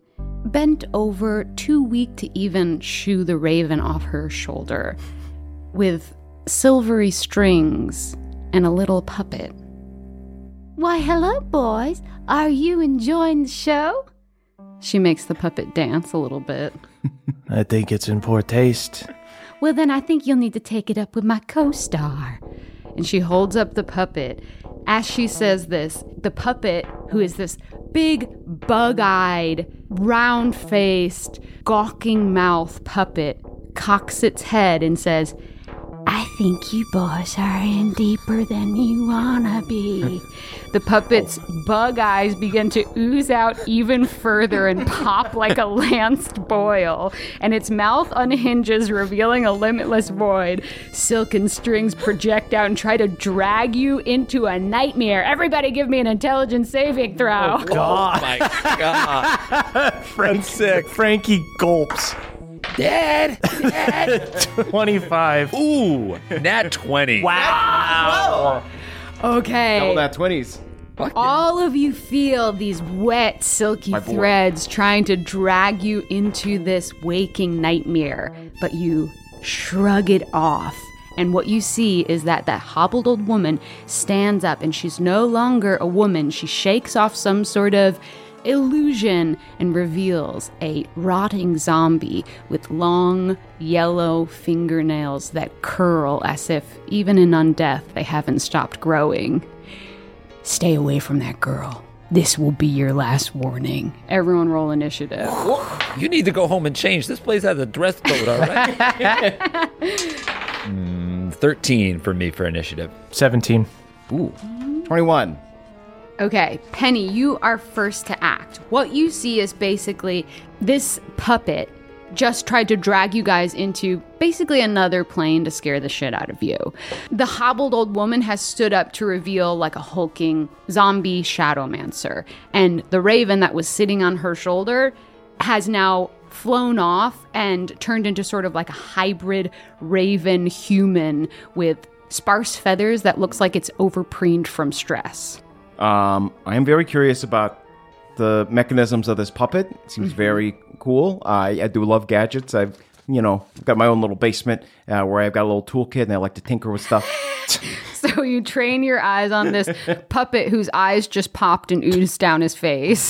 bent over, too weak to even shoo the raven off her shoulder, with silvery strings and a little puppet. Why, hello, boys. Are you enjoying the show? She makes the puppet dance a little bit. I think it's in poor taste. Well, then I think you'll need to take it up with my co-star. And she holds up the puppet. As she says this, the puppet, who is this big, bug-eyed, round-faced, gawking mouth puppet, cocks its head and says, I think you boys are in deeper than you wanna be. The puppet's bug eyes begin to ooze out even further and pop like a lanced boil, and its mouth unhinges, revealing a limitless void. Silken strings project out and try to drag you into a nightmare. Everybody give me an intelligence saving throw. Oh, God. Oh my God. Frank, sick. Frankie gulps. Dad! Dad! twenty-five. Ooh, nat twenty. Wow. Okay. Double that twenties. Fuck yeah. All of you feel these wet, silky My boy. threads trying to drag you into this waking nightmare, but you shrug it off. And what you see is that that hobbled old woman stands up, and she's no longer a woman. She shakes off some sort of illusion and reveals a rotting zombie with long, yellow fingernails that curl as if, even in undeath, they haven't stopped growing. Stay away from that girl. This will be your last warning. Everyone roll initiative. You need to go home and change. This place has a dress code, all right? mm, thirteen for me for initiative. seventeen. Ooh. twenty-one. Okay, Penny, you are first to act. What you see is basically this puppet just tried to drag you guys into basically another plane to scare the shit out of you. The hobbled old woman has stood up to reveal like a hulking zombie shadowmancer, and the raven that was sitting on her shoulder has now flown off and turned into sort of like a hybrid raven human with sparse feathers that looks like it's overpreened from stress. Um, I am very curious about the mechanisms of this puppet. It seems Mm-hmm. very cool. I, I do love gadgets. I've, you know, got my own little basement uh, where I've got a little toolkit and I like to tinker with stuff. So you train your eyes on this puppet whose eyes just popped and oozed down his face.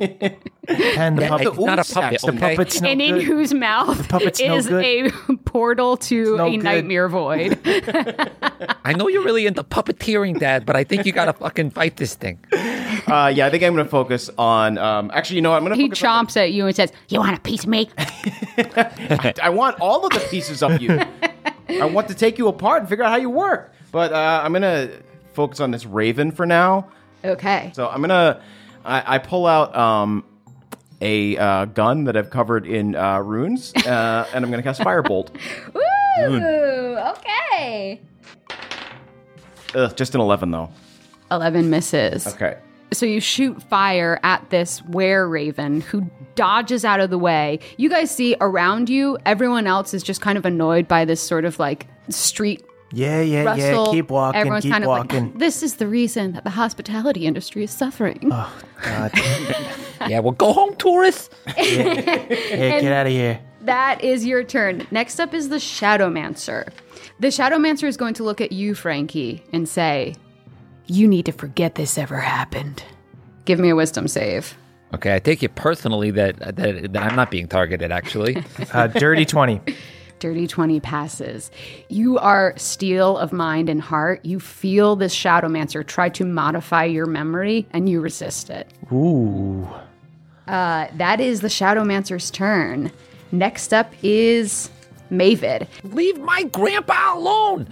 And the puppet. It's not a puppet, The okay? puppet's no and in good. whose mouth puppet's no is good. a portal to no a good. nightmare void. I know you're really into puppeteering, Dad, but I think you gotta fucking fight this thing. Uh, yeah, I think I'm going to focus on. Um, actually, you know what? I'm going to. He chomps at you and says, You want a piece of me? I, I want all of the pieces of you. I want to take you apart and figure out how you work. But uh, I'm going to focus on this raven for now. okay. So I'm going to. I pull out um, a uh, gun that I've covered in uh, runes, uh, and I'm going to cast Firebolt. Ooh, okay. Ugh, just an eleven, though. eleven misses. Okay. So you shoot fire at this were-raven who dodges out of the way. You guys see around you, everyone else is just kind of annoyed by this sort of like street Yeah, yeah, rustle. yeah. Keep walking, Everyone's keep kind of walking. like, this is the reason that the hospitality industry is suffering. Oh, God. Yeah, well, go home, tourists. Hey, get out of here. That is your turn. Next up is the Shadowmancer. The Shadowmancer is going to look at you, Frankie, and say, you need to forget this ever happened. Give me a wisdom save. Okay, I take it personally that that, that I'm not being targeted, actually. Uh, dirty twenty. Dirty twenty passes. You are steel of mind and heart. You feel this Shadowmancer try to modify your memory, and you resist it. Ooh. Uh, that is the Shadowmancer's turn. Next up is Mavid. Leave my grandpa alone.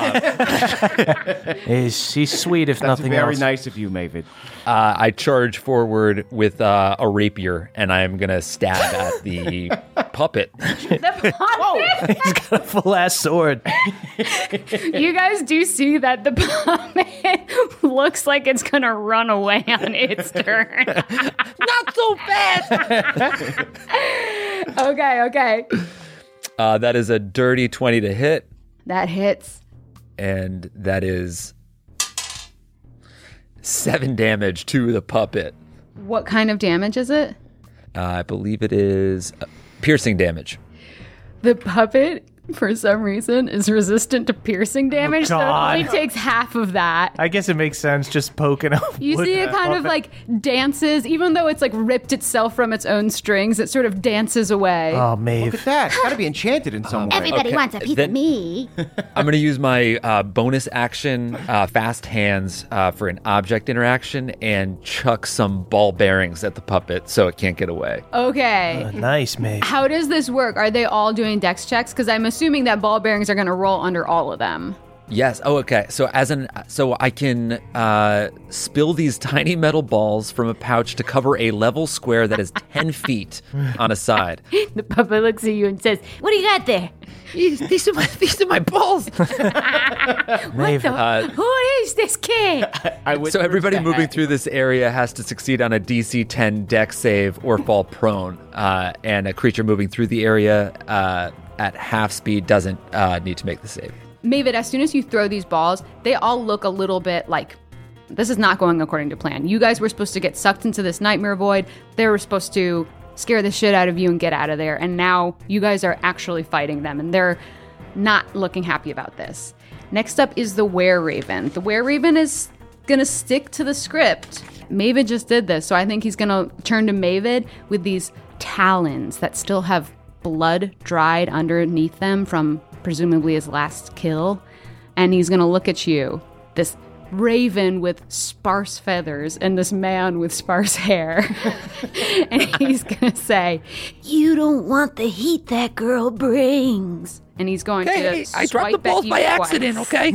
Is he's sweet if That's nothing very else. nice of you, Mavid. Uh, I charge forward with uh, a rapier, and I'm gonna stab at the puppet. The puppet! He's got a full ass sword. You guys do see that the puppet looks like it's gonna run away on its turn. Not so fast. Okay, okay. Uh, that is a dirty twenty to hit, That hits. and that is seven damage to the puppet. What kind of damage is it? Uh, I believe it is uh, piercing damage. The puppet, for some reason, is resistant to piercing damage, so it God. only takes half of that. I guess it makes sense just poking up. You see it kind of like dances, even though it's like ripped itself from its own strings, it sort of dances away. Oh, Look Maeve. at that. It's got to be enchanted in some way. Everybody Okay, wants a piece then- of me. I'm going to use my uh, bonus action, uh, fast hands, uh, for an object interaction and chuck some ball bearings at the puppet so it can't get away. Okay. Nice, Maeve. How does this work? Are they all doing dex checks? Because I'm assuming that ball bearings are going to roll under all of them. Yes. Oh, okay. So as an so I can uh, spill these tiny metal balls from a pouch to cover a level square that is ten feet on a side. The puppet looks at you and says, "What do you got there?" These, these are my these are my balls. Maeve. Uh, Who is this kid? I would so everybody moving through this area has to succeed on a D C ten dex save or fall prone, uh, and a creature moving through the area uh, at half speed doesn't uh, need to make the save. Mavid, as soon as you throw these balls, they all look a little bit like this is not going according to plan. You guys were supposed to get sucked into this nightmare void. They were supposed to scare the shit out of you and get out of there. And now you guys are actually fighting them, and they're not looking happy about this. Next up is the Were-Raven. The Were-Raven is going to stick to the script. Mavid just did this, so I think he's going to turn to Mavid with these talons that still have blood dried underneath them from presumably his last kill. And he's going to look at you, this raven with sparse feathers and this man with sparse hair. And he's going to say, You don't want the heat that girl brings. and he's going Okay, to I dropped the swipe at balls you by twice. accident, okay?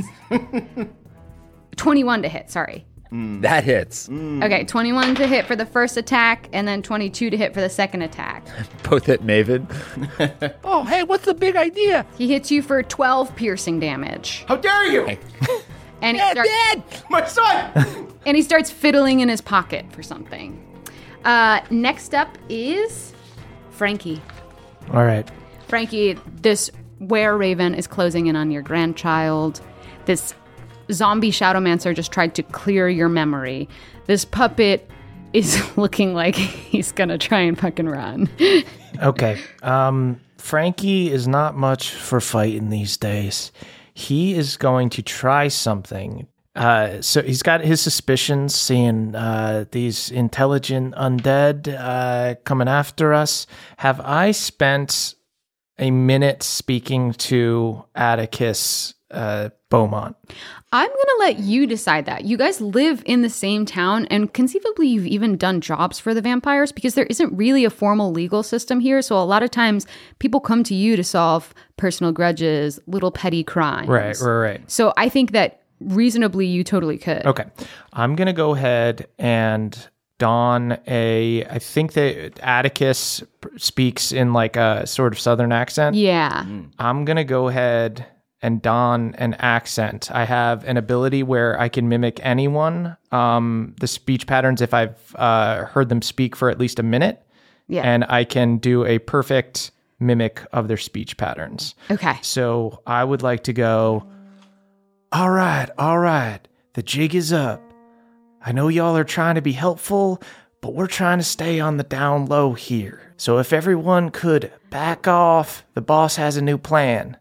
twenty-one to hit, sorry. That hits. Okay, twenty-one to hit for the first attack, and then twenty-two to hit for the second attack. Both hit Maven. Oh, hey, what's the big idea? He hits you for twelve piercing damage. How dare you? And he, Dad, starts, Dad! My son! and he starts fiddling in his pocket for something. Uh, next up is Frankie. All right. Frankie, this Were-Raven is closing in on your grandchild. This zombie Shadowmancer just tried to clear your memory. This puppet is looking like he's gonna try and fucking run. Okay. Um, Frankie is not much for fighting these days. He is going to try something. Uh, so he's got his suspicions, seeing uh, these intelligent undead uh, coming after us. Have I spent a minute speaking to Atticus uh, Beaumont? I'm gonna let you decide that. You guys live in the same town, and conceivably you've even done jobs for the vampires, because there isn't really a formal legal system here. So a lot of times people come to you to solve personal grudges, little petty crimes. Right, right, right. So I think that reasonably you totally could. Okay. I'm going to go ahead and don a, I think that Atticus speaks in like a sort of southern accent. Yeah. I'm going to go ahead and don an accent. I have an ability where I can mimic anyone, um, the speech patterns, if I've uh, heard them speak for at least a minute. Yeah. And I can do a perfect mimic of their speech patterns. Okay. So I would like to go, all right, all right, the jig is up. I know y'all are trying to be helpful, but we're trying to stay on the down low here. So if everyone could back off, the boss has a new plan.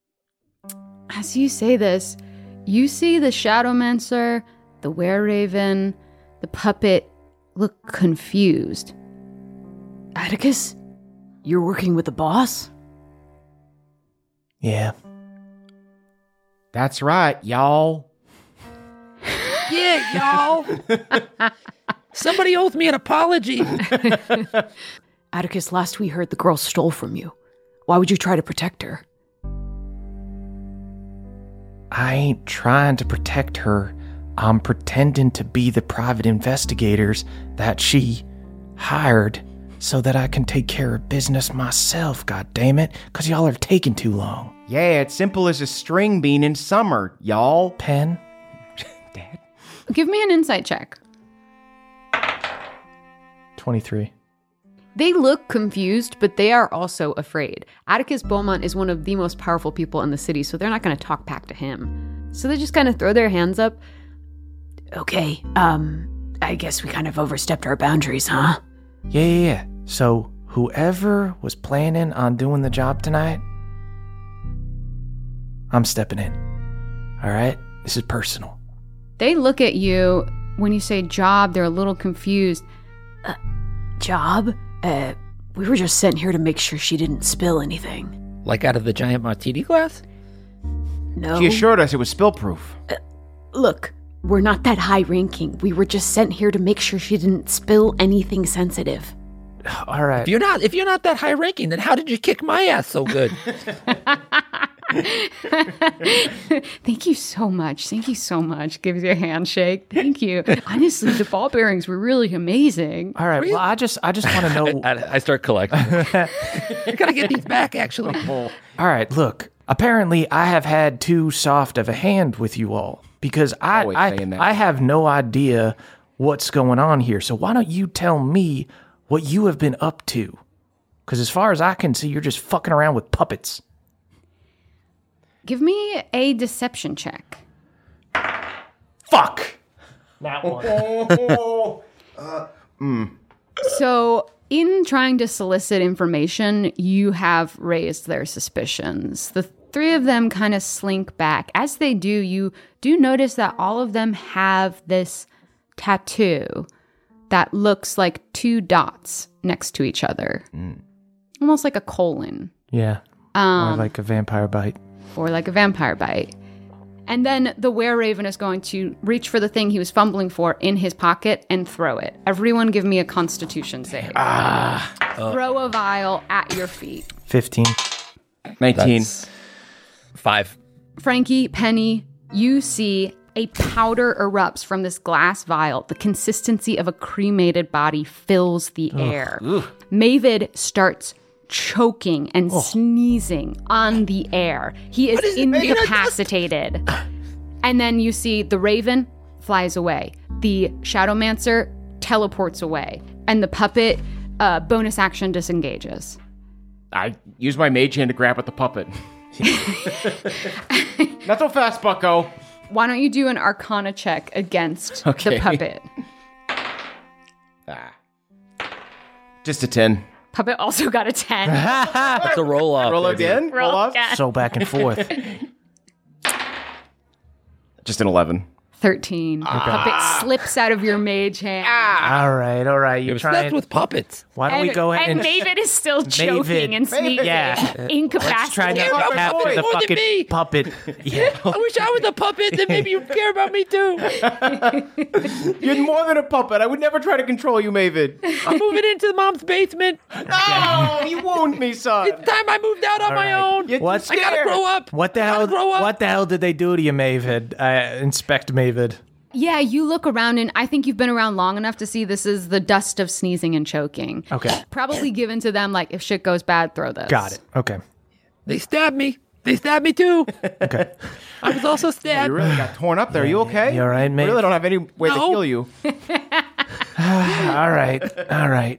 As you say this, you see the Shadowmancer, the Were-Raven, the puppet look confused. Atticus, you're working with the boss? Yeah. That's right, y'all. Yeah, y'all. Somebody owes me an apology. Atticus, last we heard the girl stole from you. Why would you try to protect her? I ain't trying to protect her. I'm pretending to be the private investigators that she hired so that I can take care of business myself, God damn it, because y'all are taking too long. Yeah, it's simple as a string bean in summer, y'all. Pen? Dad? Give me an insight check. twenty-three. They look confused, but they are also afraid. Atticus Beaumont is one of the most powerful people in the city, so they're not going to talk back to him. So they just kind of throw their hands up. Okay, um, I guess we kind of overstepped our boundaries, huh? Yeah, yeah, yeah. So, whoever was planning on doing the job tonight, I'm stepping in. All right? This is personal. They look at you. When you say job, they're a little confused. Job? Uh, we were just sent here to make sure she didn't spill anything. Like out of the giant martini glass? No. She assured us it was spill-proof. Look, we're not that high-ranking. We were just sent here to make sure she didn't spill anything sensitive. All right. If you're not, if you're not that high ranking, then how did you kick my ass so good? Thank you so much. Thank you so much. Gives you a handshake. Thank you. Honestly, the ball bearings were really amazing. All right. Well, I just I just want to know. I, I start collecting. I gotta get these back, actually. All right. Look, apparently I have had too soft of a hand with you all because I Always I, saying that. I have no idea what's going on here. So why don't you tell me what you have been up to? Because as far as I can see, you're just fucking around with puppets. Give me a deception check. Fuck. That one. So, in trying to solicit information, you have raised their suspicions. The three of them kind of slink back. As they do, you do notice that all of them have this tattoo that looks like two dots next to each other. Mm. Almost like a colon. Yeah. Um, or like a vampire bite. Or like a vampire bite. And then the were-raven is going to reach for the thing he was fumbling for in his pocket and throw it. Everyone give me a constitution save. Ah. Throw a vial at your feet. fifteen. nineteen. That's five. Frankie, Penny, you see a powder erupts from this glass vial. The consistency of a cremated body fills the air. Ugh. Mavid starts choking and oh. sneezing on the air. He is, is incapacitated. And then you see the raven flies away. The Shadowmancer teleports away. And the puppet uh, bonus action disengages. I use my mage hand to grab at the puppet. Not so fast, bucko. Why don't you do an Arcana check against okay. the puppet? Ah. Just a ten. Puppet also got a ten. That's a roll off. Roll again? Roll, roll again. off? So back and forth. Just an eleven. thirteen. The ah. puppet slips out of your mage hand. Ah. All right, all right. You're trying with puppets. Why don't and, we go ahead and... and... Mavid is still choking Mavid. and sneezing. Yeah. Incapacitated. Let's try not to capture the fucking me. puppet. Yeah. I wish I was a puppet, then maybe you'd care about me too. You're more than a puppet. I would never try to control you, Mavid. I'm moving into mom's basement. No, you wound me, son. It's time I moved out on all my right. own. You're What's I gotta grow up. What the I hell? grow up. What the hell did they do to you, Mavid? Uh, inspect Mavid. Yeah, you look around, and I think you've been around long enough to see this is the dust of sneezing and choking. Okay. Probably given to them, like, if shit goes bad, throw this. Got it. Okay. They stabbed me. They stabbed me too. Okay. I was also stabbed. You really got torn up there. Are you okay? You all right, mate? I really don't have any way No. to heal you. All right. All right.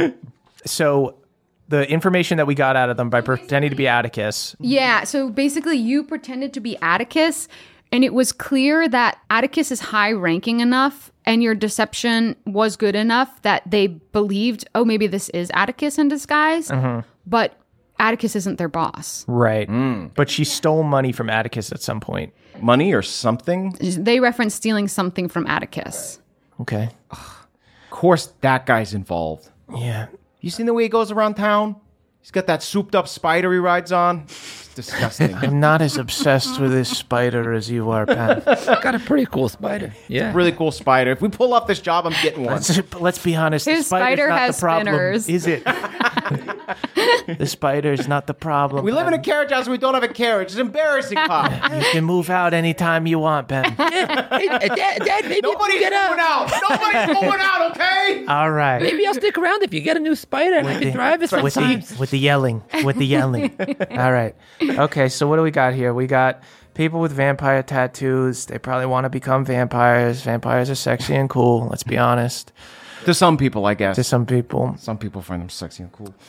So the information that we got out of them by pretending to be Atticus. Yeah, so basically you pretended to be Atticus, and it was clear that Atticus is high-ranking enough, and your deception was good enough that they believed, oh, maybe this is Atticus in disguise, Mm-hmm. but Atticus isn't their boss. Right. But she stole money from Atticus at some point. Money or something? They reference stealing something from Atticus. Okay. Of course that guy's involved. Yeah. You seen the way he goes around town? He's got that souped-up spider he rides on. It's disgusting. I'm not as obsessed with this spider as you are, Pat. Got a pretty cool spider. Yeah. Really cool spider. If we pull off this job, I'm getting one. Let's, let's be honest. His the spider's spider not has the problem, spinners. is it? The spider's not the problem. We live in a carriage house and we don't have a carriage. It's embarrassing, Pop. You can move out anytime you want, Ben. Hey, Dad, Dad, maybe Nobody's get moving out. Nobody's moving out, okay? All right. Maybe I'll stick around if you get a new spider and I can drive it with sometimes. the, with the yelling. With the yelling. All right. Okay, so what do we got here? We got people with vampire tattoos. They probably want to become vampires. Vampires are sexy and cool, let's be honest. To some people, I guess. To some people. Some people find them sexy and cool.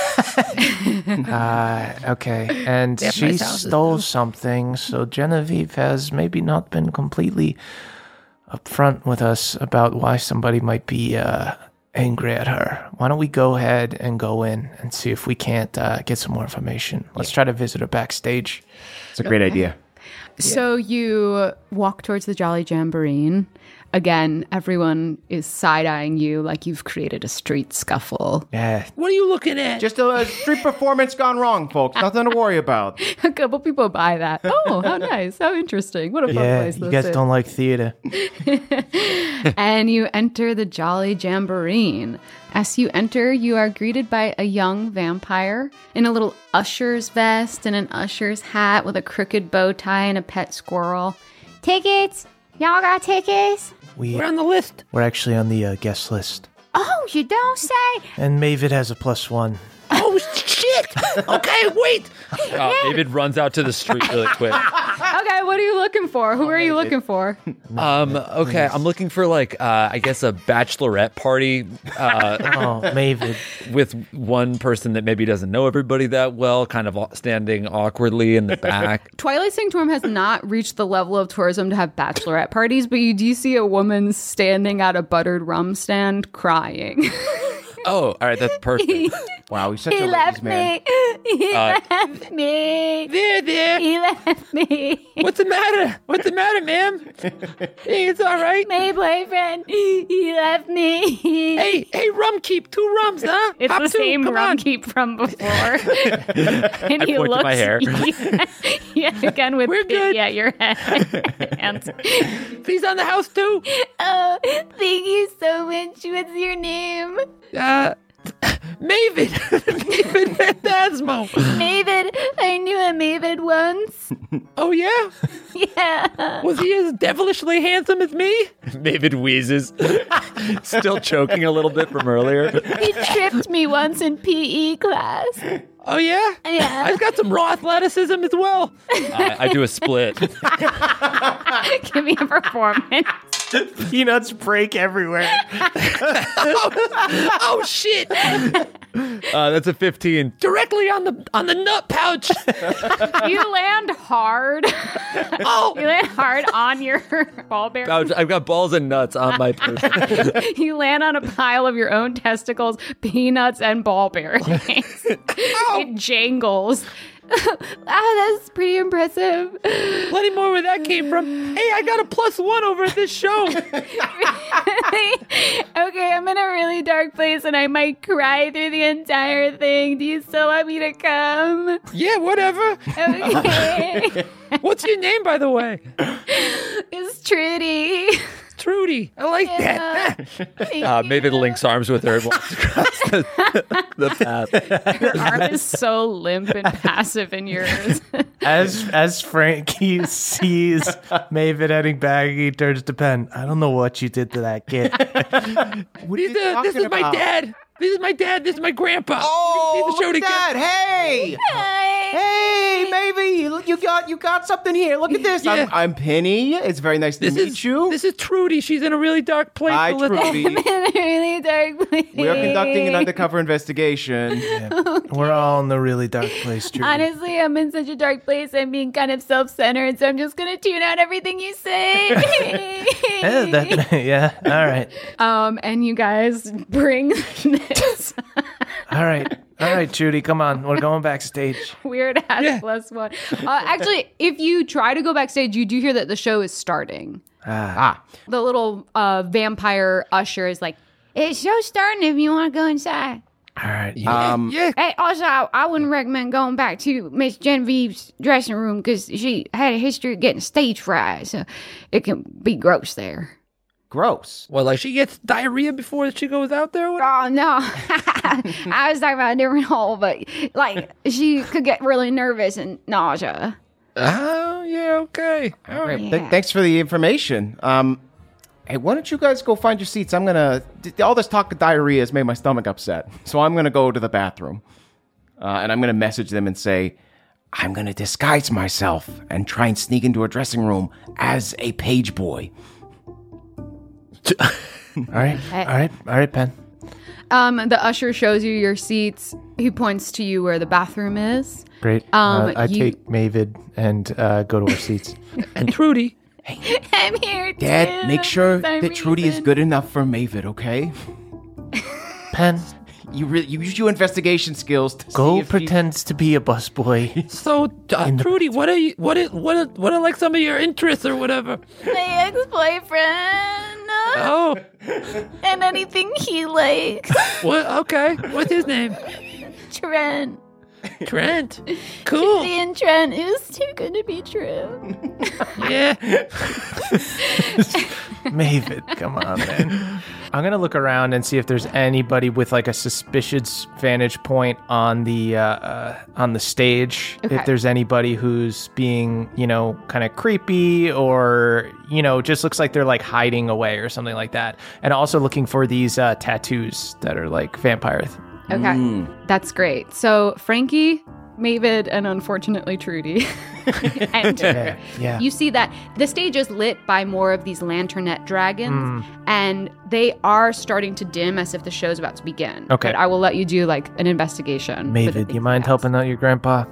uh, okay, and They have she nice houses, stole though. something, so Genevieve has maybe not been completely upfront with us about why somebody might be uh, angry at her. Why don't we go ahead and go in and see if we can't uh, get some more information? Let's try to visit her backstage. It's a great idea. So you walk towards the Jolly Jamboree. Again, everyone is side-eyeing you like you've created a street scuffle. Yeah. What are you looking at? Just a street performance gone wrong, folks. Nothing to worry about. A couple people buy that. Oh, how nice. How interesting. What a fun Yeah, place you this guys is. don't like theater. And you enter the Jolly Jamboree. As you enter, you are greeted by a young vampire in a little usher's vest and an usher's hat with a crooked bow tie and a pet squirrel. Tickets? Y'all got tickets? We, We're on the list. we're actually on the uh, guest list. Oh, you don't say? And Mavid has a plus one. Oh, shit. Okay, wait. Uh, David runs out to the street really quick. Okay, what are you looking for? Who are you looking for? Um, okay, I'm looking for like uh, I guess a bachelorette party uh, Oh, Mavid. with one person that maybe doesn't know everybody that well, kind of standing awkwardly in the back. Twilight Sanctorum has not reached the level of tourism to have bachelorette parties, but you do see a woman standing at a buttered rum stand crying. Oh, all right, that's perfect. Wow, he's such He a ladies' left man. me. He Uh, left me. There, there. He left me. What's the matter? What's the matter, ma'am? Hey, it's all right. My boyfriend. He left me. Hey, hey, rum keep. Two rums, huh? It's Pop the two, same come rum on. keep from before. And he point to looks my hair. yeah, again with We're good. pity at your head. And He's on the house, too. Oh, thank you so much. What's your name? Uh, Mavid. Mavid Phantasmo. Mavid. I knew a Mavid once. Oh, yeah? Yeah. Was he as devilishly handsome as me? Mavid wheezes, still choking a little bit from earlier. He tripped me once in P E class. Oh, yeah? Yeah. I've got some raw athleticism as well. Uh, I do a split. give me a performance. Peanuts break everywhere. Oh, shit. Uh, that's a fifteen. Directly on the on the nut pouch. You land hard. Oh, You land hard on your ball bearing. Ouch, I've got balls and nuts on my person. You land on a pile of your own testicles, peanuts, and ball bearings. It jangles. Oh, that's pretty impressive. plenty more where that came from. Hey, I got a plus one over at this show. Okay, I'm in a really dark place and I might cry through the entire thing. Do you still want me to come? Yeah, whatever. Okay. What's your name, by the way? It's Trudy. Trudy. I like that. Thank Uh, you. Mavid links arms with her and walks across the, the path. Your arm is so limp and passive in yours. As as Frankie sees Mavid heading back, he turns to Penn. I don't know what you did to that kid. What are you This, uh, this talking is my about? dad. This is my dad. This is my grandpa. Oh, See the show look at together. that! Hey, hey, maybe look, you got you got something here. Look at this. Yeah. I'm, I'm Penny. It's very nice to This meet is you. This is Trudy. She's in a really dark place. Hi, Alyssa. Trudy. In a really dark place. We are conducting an undercover investigation. We're all in the really dark place, Trudy. Honestly, I'm in such a dark place. I'm being kind of self-centered, so I'm just gonna tune out everything you say. Yeah, that, yeah, all right. Um, and you guys bring this All right. All right, Trudy, come on. We're going backstage. weird ass plus one. Uh, actually, if you try to go backstage, you do hear that the show is starting. Ah, The little uh, vampire usher is like, It's show's starting if you want to go inside. All right. um, Yeah. Hey, also, I, I wouldn't recommend going back to Miss Genevieve's dressing room because she had a history of getting stage fright, so it can be gross there. gross. Well, like she gets diarrhea before she goes out there. What? Oh, no. I was talking about a different hole, but, like, she could get really nervous and nausea. Oh, yeah, okay. All right. Th- Yeah. thanks for the information. Um, hey, why don't you guys go find your seats? I'm gonna. th- All this talk of diarrhea has made my stomach upset, so I'm gonna go to the bathroom, uh, and I'm gonna message them and say, I'm gonna disguise myself and try and sneak into a dressing room as a page boy. All right. All right. All right, Penn. um, the usher shows you your seats. He points to you where the bathroom is. Great. Um, uh, I you- take Mavid and uh, go to our seats. And Trudy. I'm here, too. Dad, make sure for some that Trudy is reason. good enough for Mavid, okay? Pen, You really you use your investigation skills to see go if pretend to be a busboy. So, uh, In the- Trudy, what are you? What is? What are? What are like some of your interests or whatever? My ex-boyfriend. Oh, And anything he likes. what? Okay, what's his name? Trent. Trent. Cool. Trudy and Trent. It was too good to be true. Yeah. Mavid, come on, man. I'm gonna look around and see if there's anybody with like a suspicious vantage point on the uh, uh, on the stage. Okay. If there's anybody who's being, you know, kind of creepy or you know, just looks like they're like hiding away or something like that. And also looking for these uh, tattoos that are like vampire. Th- Okay, that's great. So Frankie, Mavid, and unfortunately Trudy enter. yeah, yeah. You see that the stage is lit by more of these lanternette dragons, and they are starting to dim as if the show's about to begin. Okay. But I will let you do like an investigation. for the Mavid, things you mind fast. helping out your grandpa?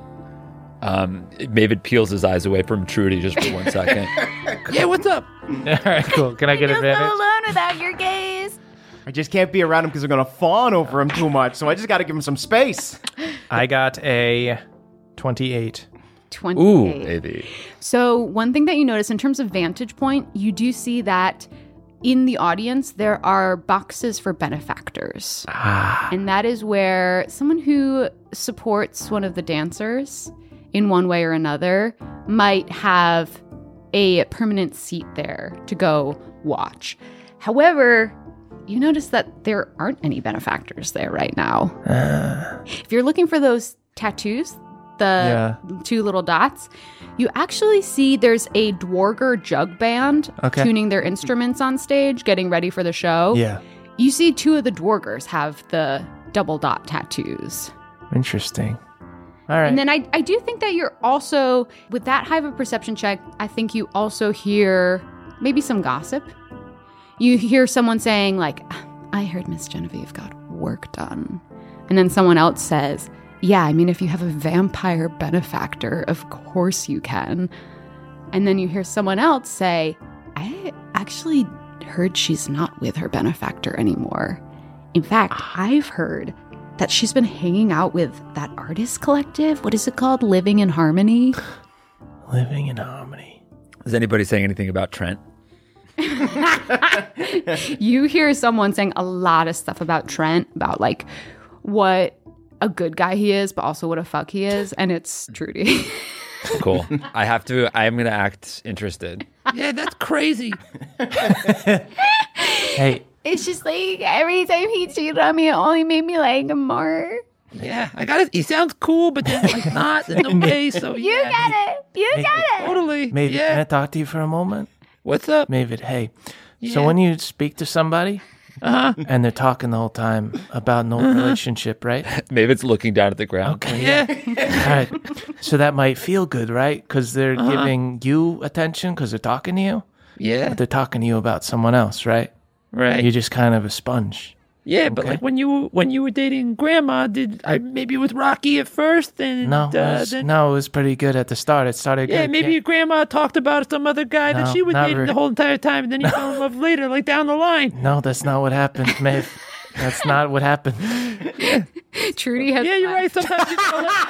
Um, Mavid peels his eyes away from Trudy just for one second. Yeah. What's up? All right, cool. Can I get You're so advantage? alone without your gaze. I just can't be around him because they're gonna fawn over him too much. So I just got to give him some space. I got a twenty-eight. twenty-eight. Ooh, maybe. So, one thing that you notice in terms of vantage point, you do see that in the audience, there are boxes for benefactors. Ah. And that is where someone who supports one of the dancers in one way or another might have a permanent seat there to go watch. However, you notice that there aren't any benefactors there right now. Uh, If you're looking for those tattoos, the Yeah. two little dots, you actually see there's a Dwarger jug band Okay. tuning their instruments on stage, getting ready for the show. yeah. You see two of the Dwargers have the double dot tattoos. Interesting. All right. And then I, I do think that you're also, with that high of a perception check, I think you also hear maybe some gossip. You hear someone saying, like, I heard Miss Genevieve got work done. And then someone else says, yeah, I mean, if you have a vampire benefactor, of course you can. And then you hear someone else say, I actually heard she's not with her benefactor anymore. In fact, I've heard that she's been hanging out with that artist collective. What is it called? Living in Harmony? Living in harmony. Is anybody saying anything about Trent? You hear someone saying a lot of stuff about Trent, about like what a good guy he is, but also what a fuck he is. And it's Trudy. Cool. I have to, I am going to act interested. Yeah, that's crazy. Hey, It's just like every time he cheated on me, it only made me like him more. Yeah, I got it. He sounds cool, but then like not in the way. So You yeah, got it. You got it. totally. Mavid, yeah. can I talk to you for a moment? What's up? Mavid, hey. So Yeah. when you speak to somebody Uh-huh. and they're talking the whole time about an old relationship, right? Mavid's looking down at the ground. Okay. Yeah. All right. So that might feel good, right? Because they're Uh-huh. giving you attention because they're talking to you. Yeah. But they're talking to you about someone else, right? Right. You're just kind of a sponge. Yeah, but Okay. like when you when you were dating Grandma, did I maybe with Rocky at first, and No, it uh, was, then no, it was pretty good at the start. It started yeah, good. maybe your grandma talked about some other guy No, that she was not dating very- the whole entire time, and then you fell in love later, like down the line. No, that's not what happened, Maeve. That's not what happened. Trudy has Yeah, you're right. Sometimes you feel like,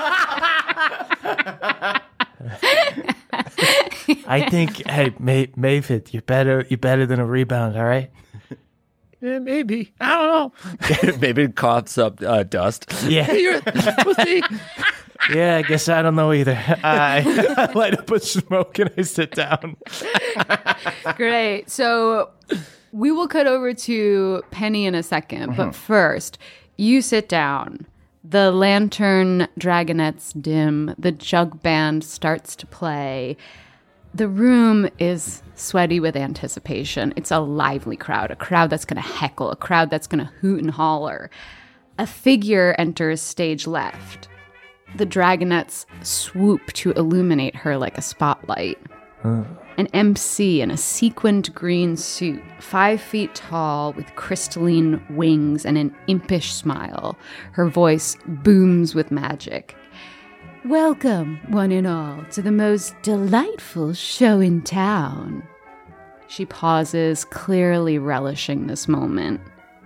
I think, hey, Ma- Maeve, you're better. You're better than a rebound. All right. yeah, maybe I don't know. Mavid coughs up uh, dust. Yeah. You're, we'll see. Yeah. I guess I don't know either. I, I light up a smoke and I sit down. Great. So we will cut over to Penny in a second. But first, you sit down. The lantern dragonettes dim. The jug band starts to play. The room is sweaty with anticipation. It's a lively crowd, a crowd that's going to heckle, a crowd that's going to hoot and holler. A figure enters stage left. The dragonettes swoop to illuminate her like a spotlight. An M C in a sequined green suit, five feet tall with crystalline wings and an impish smile. Her voice booms with magic. Welcome, one and all, to the most delightful show in town. She pauses, clearly relishing this moment.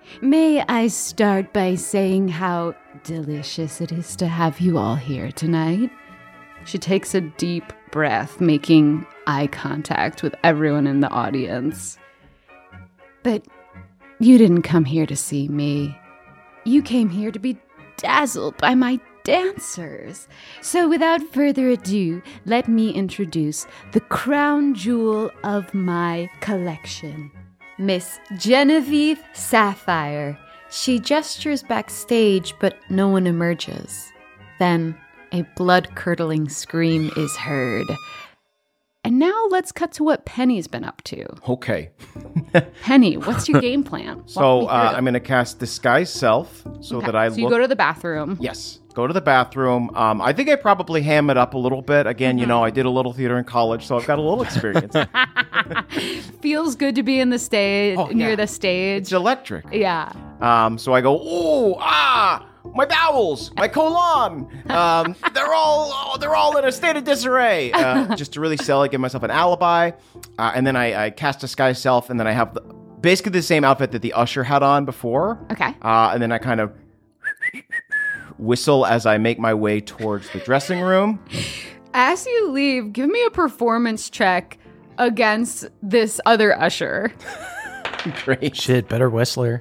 May I start by saying how delicious it is to have you all here tonight? She takes a deep breath, making eye contact with everyone in the audience. But you didn't come here to see me. You came here to be dazzled by my dancers. So without further ado, let me introduce the crown jewel of my collection, Miss Genevieve Sapphire. She gestures backstage, but no one emerges. Then a blood-curdling scream is heard. And now let's cut to what Penny's been up to. Okay. Penny, what's your game plan? Walk So me uh, through. I'm going to cast Disguise Self so Okay, that I so look... you go to the bathroom. Yes. Go to the bathroom. Um, I think I probably ham it up a little bit. Again, you know, I did a little theater in college, so I've got a little experience. Feels good to be in the stage, Oh, near yeah. the stage. It's electric. Yeah. Um, so I go, ooh, ah, my bowels, my colon. Um, they're all oh, they're all in a state of disarray. Uh, just to really sell it, give myself an alibi. Uh, and then I, I cast Disguise Self, and then I have the, basically the same outfit that the usher had on before. Okay. Uh, and then I kind of whistle as I make my way towards the dressing room. As you leave, give me a performance check against this other usher. Great. Shit, better whistler.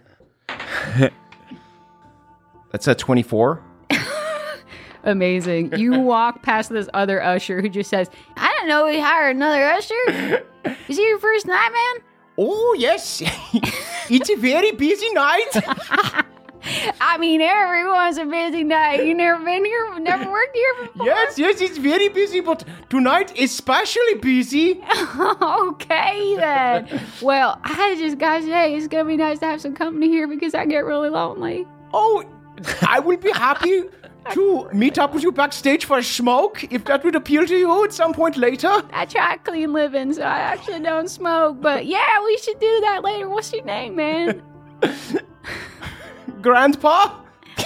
That's a twenty-four. Amazing. You walk past this other usher who just says, I didn't know we hired another usher. Is it your first night, man? Oh, yes. It's a very busy night. I mean, everyone's a busy night. You never been here? Never worked here before? Yes, yes, it's very busy, but tonight especially busy. Okay, then. Well, I just gotta say, it's gonna be nice to have some company here because I get really lonely. Oh, I will be happy to meet up with you backstage for a smoke, if that would appeal to you at some point later. I try clean living, so I actually don't smoke. But yeah, we should do that later. What's your name, man? Grandpa?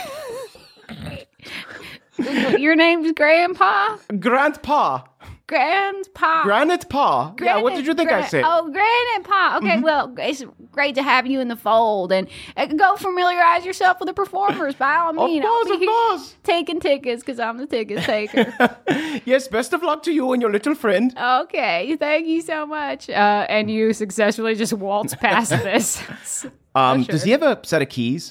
Your name's Grandpa? Grandpa. Grandpa. Granite Pa. Yeah, what did you think I Gran- said? Oh, Granite Pa. Okay, well, it's great to have you in the fold. And uh, go familiarize yourself with the performers, by all means. Of course, I'll of be here course. taking tickets because I'm the ticket taker. Yes, best of luck to you and your little friend. Okay, thank you so much. uh, and you successfully just waltz past this. Um, sure. Does he have a set of keys?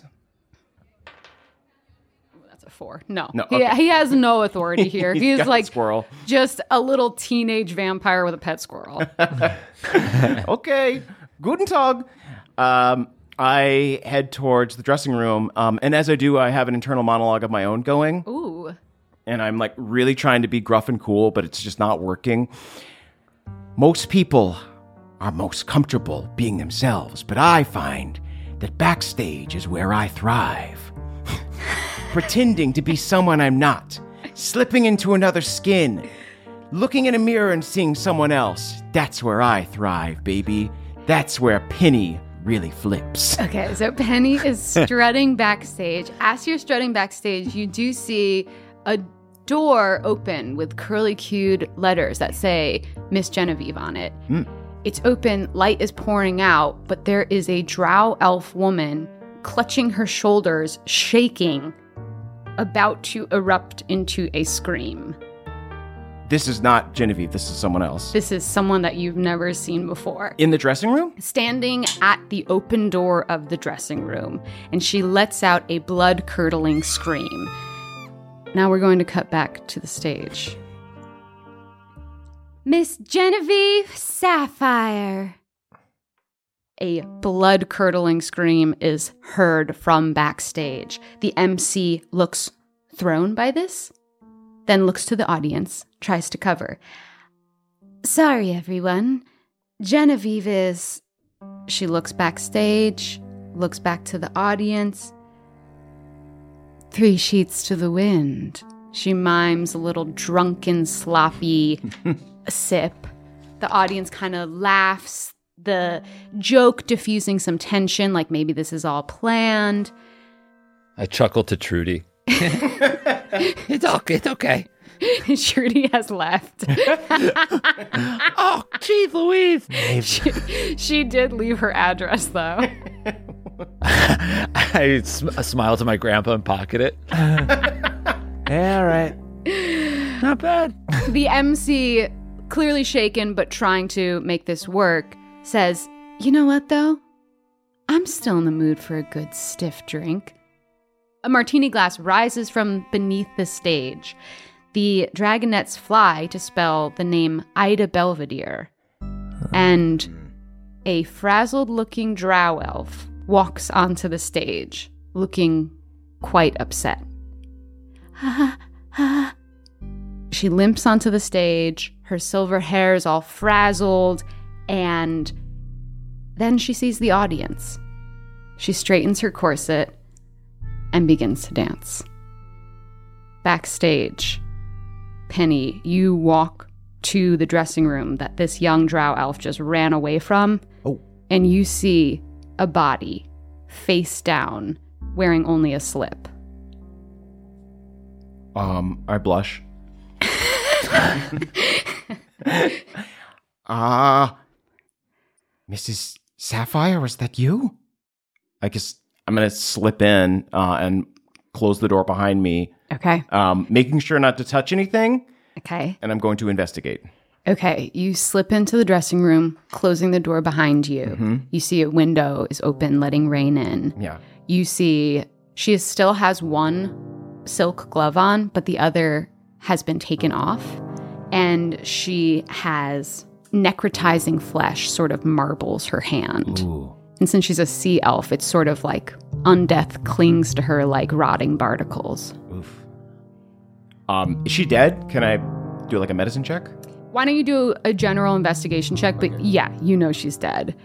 That's a four. No. No, He, okay. he has no authority here. He's He is got a like squirrel. just a little teenage vampire with a pet squirrel. Okay, guten Tag. Um, I head towards the dressing room, um, and as I do, I have an internal monologue of my own going. Ooh. And I'm like really trying to be gruff and cool, but it's just not working. Most people are most comfortable being themselves, but I find that backstage is where I thrive. Pretending to be someone I'm not, slipping into another skin, looking in a mirror and seeing someone else. That's where I thrive, baby. That's where Penny really flips. Okay, so Penny is strutting backstage. As you're strutting backstage, you do see a door open with curly-cued letters that say Miss Genevieve on it. Mm. It's open, light is pouring out, but there is a drow elf woman clutching her shoulders, shaking, about to erupt into a scream. This is not Genevieve, this is someone else. This is someone that you've never seen before. In the dressing room? Standing at the open door of the dressing room, and she lets out a blood-curdling scream. Now we're going to cut back to the stage. Miss Genevieve Sapphire. A blood-curdling scream is heard from backstage. The M C looks thrown by this, then looks to the audience, tries to cover. Sorry, everyone. Genevieve is... She looks backstage, looks back to the audience. Three sheets to the wind. She mimes a little drunken, sloppy sip. The audience kind of laughs, the joke diffusing some tension, like maybe this is all planned. I chuckle to Trudy. It's okay. It's okay. Trudy has left. Oh, geez, Louise. she, she did leave her address, though. I sm- smile to my grandpa and pocket it. Yeah, all right. Not bad. The M C, clearly shaken but trying to make this work, says, You know what, though? I'm still in the mood for a good stiff drink. a martini glass rises from beneath the stage. The dragonets fly to spell the name Ida Belvedere. And a frazzled-looking drow elf walks onto the stage, looking quite upset. Ha ha. She limps onto the stage, her silver hair is all frazzled, and then she sees the audience. She straightens her corset and begins to dance. Backstage, Penny, you walk to the dressing room that this young drow elf just ran away from, oh. and you see a body, face down, wearing only a slip. Um, I blush. Ah, uh, Missus Sapphire, was that you? I guess I'm gonna slip in uh, and close the door behind me. Okay. Um, making sure not to touch anything. Okay. And I'm going to investigate. Okay, you slip into the dressing room, closing the door behind you. Mm-hmm. You see a window is open, letting rain in. Yeah. You see she still has one silk glove on, but the other has been taken off. And she has necrotizing flesh sort of marbles her hand. Ooh. And since she's a sea elf, it's sort of like undeath clings to her like rotting barnacles. Oof. Um, is she dead? Can I do like a medicine check? Why don't you do a general investigation check? But Okay. yeah, you know she's dead.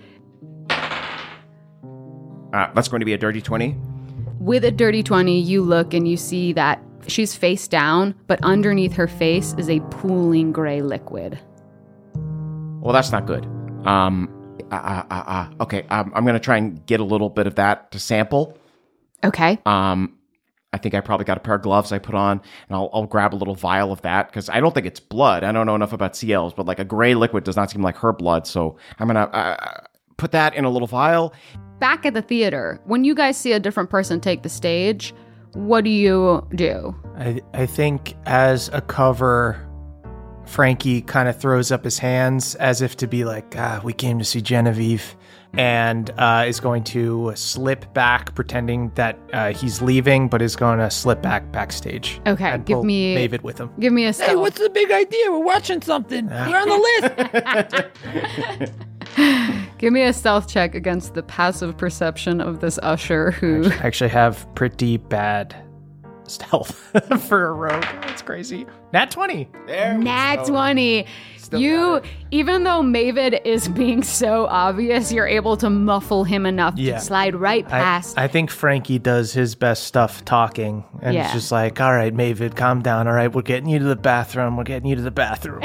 Uh, that's going to be a dirty twenty. With a dirty twenty, you look and you see that she's face down, but underneath her face is a pooling gray liquid. Well, that's not good. Um, uh, uh, uh, uh, okay, um, I'm going to try and get a little bit of that to sample. Okay. Um, I think I probably got a pair of gloves I put on, and I'll, I'll grab a little vial of that, because I don't think it's blood. I don't know enough about C Ls, but like a gray liquid does not seem like her blood, so I'm going to uh, put that in a little vial. Back at the theater, when you guys see a different person take the stage, what do you do? I I think as a cover, Frankie kind of throws up his hands as if to be like, ah, we came to see Genevieve, and uh, is going to slip back, pretending that uh, he's leaving, but is going to slip back backstage. Okay, and give pull me- David with him. Give me a stealth. Hey, what's the big idea? We're watching something. We're on the list. Give me a stealth check against the passive perception of this usher who... I actually have pretty bad stealth for a rogue. That's crazy. Nat twenty. There we Nat go. twenty. Still You, got it. even though Mavid is being so obvious, you're able to muffle him enough Yeah. to slide right I, past. I think Frankie does his best stuff talking, and Yeah. it's just like, all right, Mavid, calm down. All right, we're getting you to the bathroom. We're getting you to the bathroom.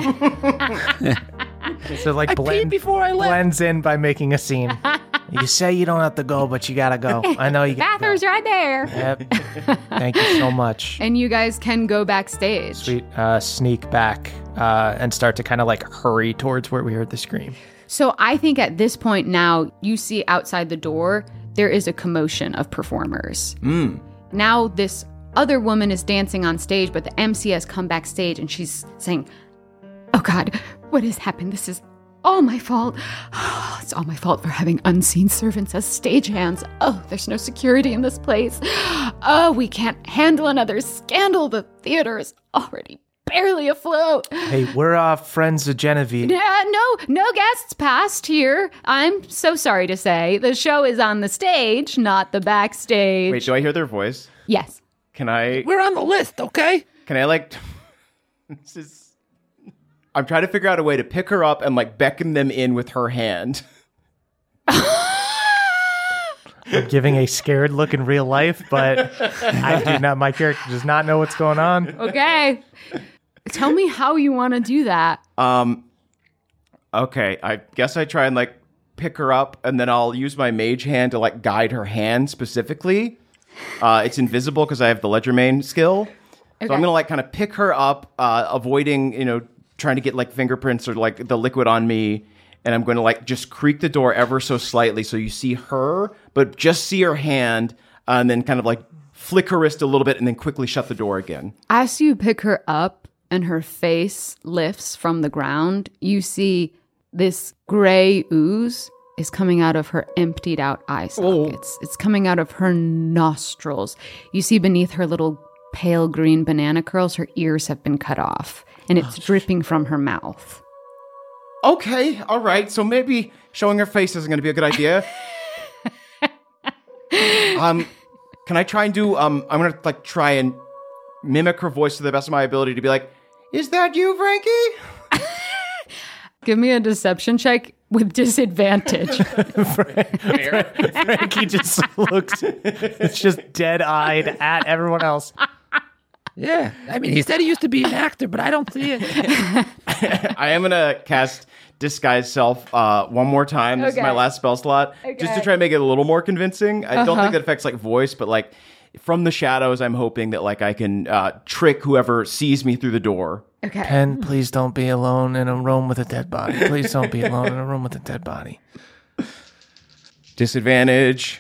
So like I blend, peed before I left. blends in by making a scene. You say you don't have to go, but you gotta go. I know you gotta Bathroom's right there. go. Yep. Thank you so much. And you guys can go backstage. Sweet. Uh, sneak back uh, and start to kind of like hurry towards where we heard the scream. So I think at this point now, you see outside the door, there is a commotion of performers. Mm. Now this other woman is dancing on stage, but the M C has come backstage and she's saying, Oh God, what has happened? This is all my fault. Oh, it's all my fault for having unseen servants as stagehands. Oh, there's no security in this place. Oh, we can't handle another scandal. The theater is already barely afloat. Hey, we're uh, friends of Genevieve. Uh, no, no guests passed here. I'm so sorry to say. The show is on the stage, not the backstage. Wait, do I hear their voice? Yes. Can I? We're on the list, okay? Can I like? This is. I'm trying to figure out a way to pick her up and like beckon them in with her hand. I'm giving a scared look in real life, but I do not. My character does not know what's going on. Okay. Tell me how you want to do that. Um. Okay, I guess I try and like pick her up, and then I'll use my mage hand to like guide her hand specifically. Uh, it's invisible because I have the Ledgermain skill, so I'm gonna like kind of pick her up, uh, avoiding you know trying to get like fingerprints or like the liquid on me, and I'm going to like just creak the door ever so slightly so you see her, but just see her hand, uh, and then kind of like flick her wrist a little bit and then quickly shut the door again. As you pick her up and her face lifts from the ground, you see this gray ooze is coming out of her emptied out eye sockets. Oh. It's coming out of her nostrils. You see beneath her little pale green banana curls, her ears have been cut off, and it's oh, dripping from her mouth. Okay, all right. So maybe showing her face isn't going to be a good idea. um, can I try and do? Um, I'm going to like try and mimic her voice to the best of my ability to be like, "Is that you, Frankie?" Give me a deception check with disadvantage. Frankie just looks, it's just dead-eyed at everyone else. Yeah, I mean, he said he used to be an actor, but I don't see it. I am going to cast Disguise Self uh, one more time. This okay. is my last spell slot. Okay. Just to try and make it a little more convincing. I uh-huh. don't think that affects like voice, but like from the shadows, I'm hoping that like I can uh, trick whoever sees me through the door. Okay. Penn, please don't be alone in a room with a dead body. Please don't be alone in a room with a dead body. Disadvantage.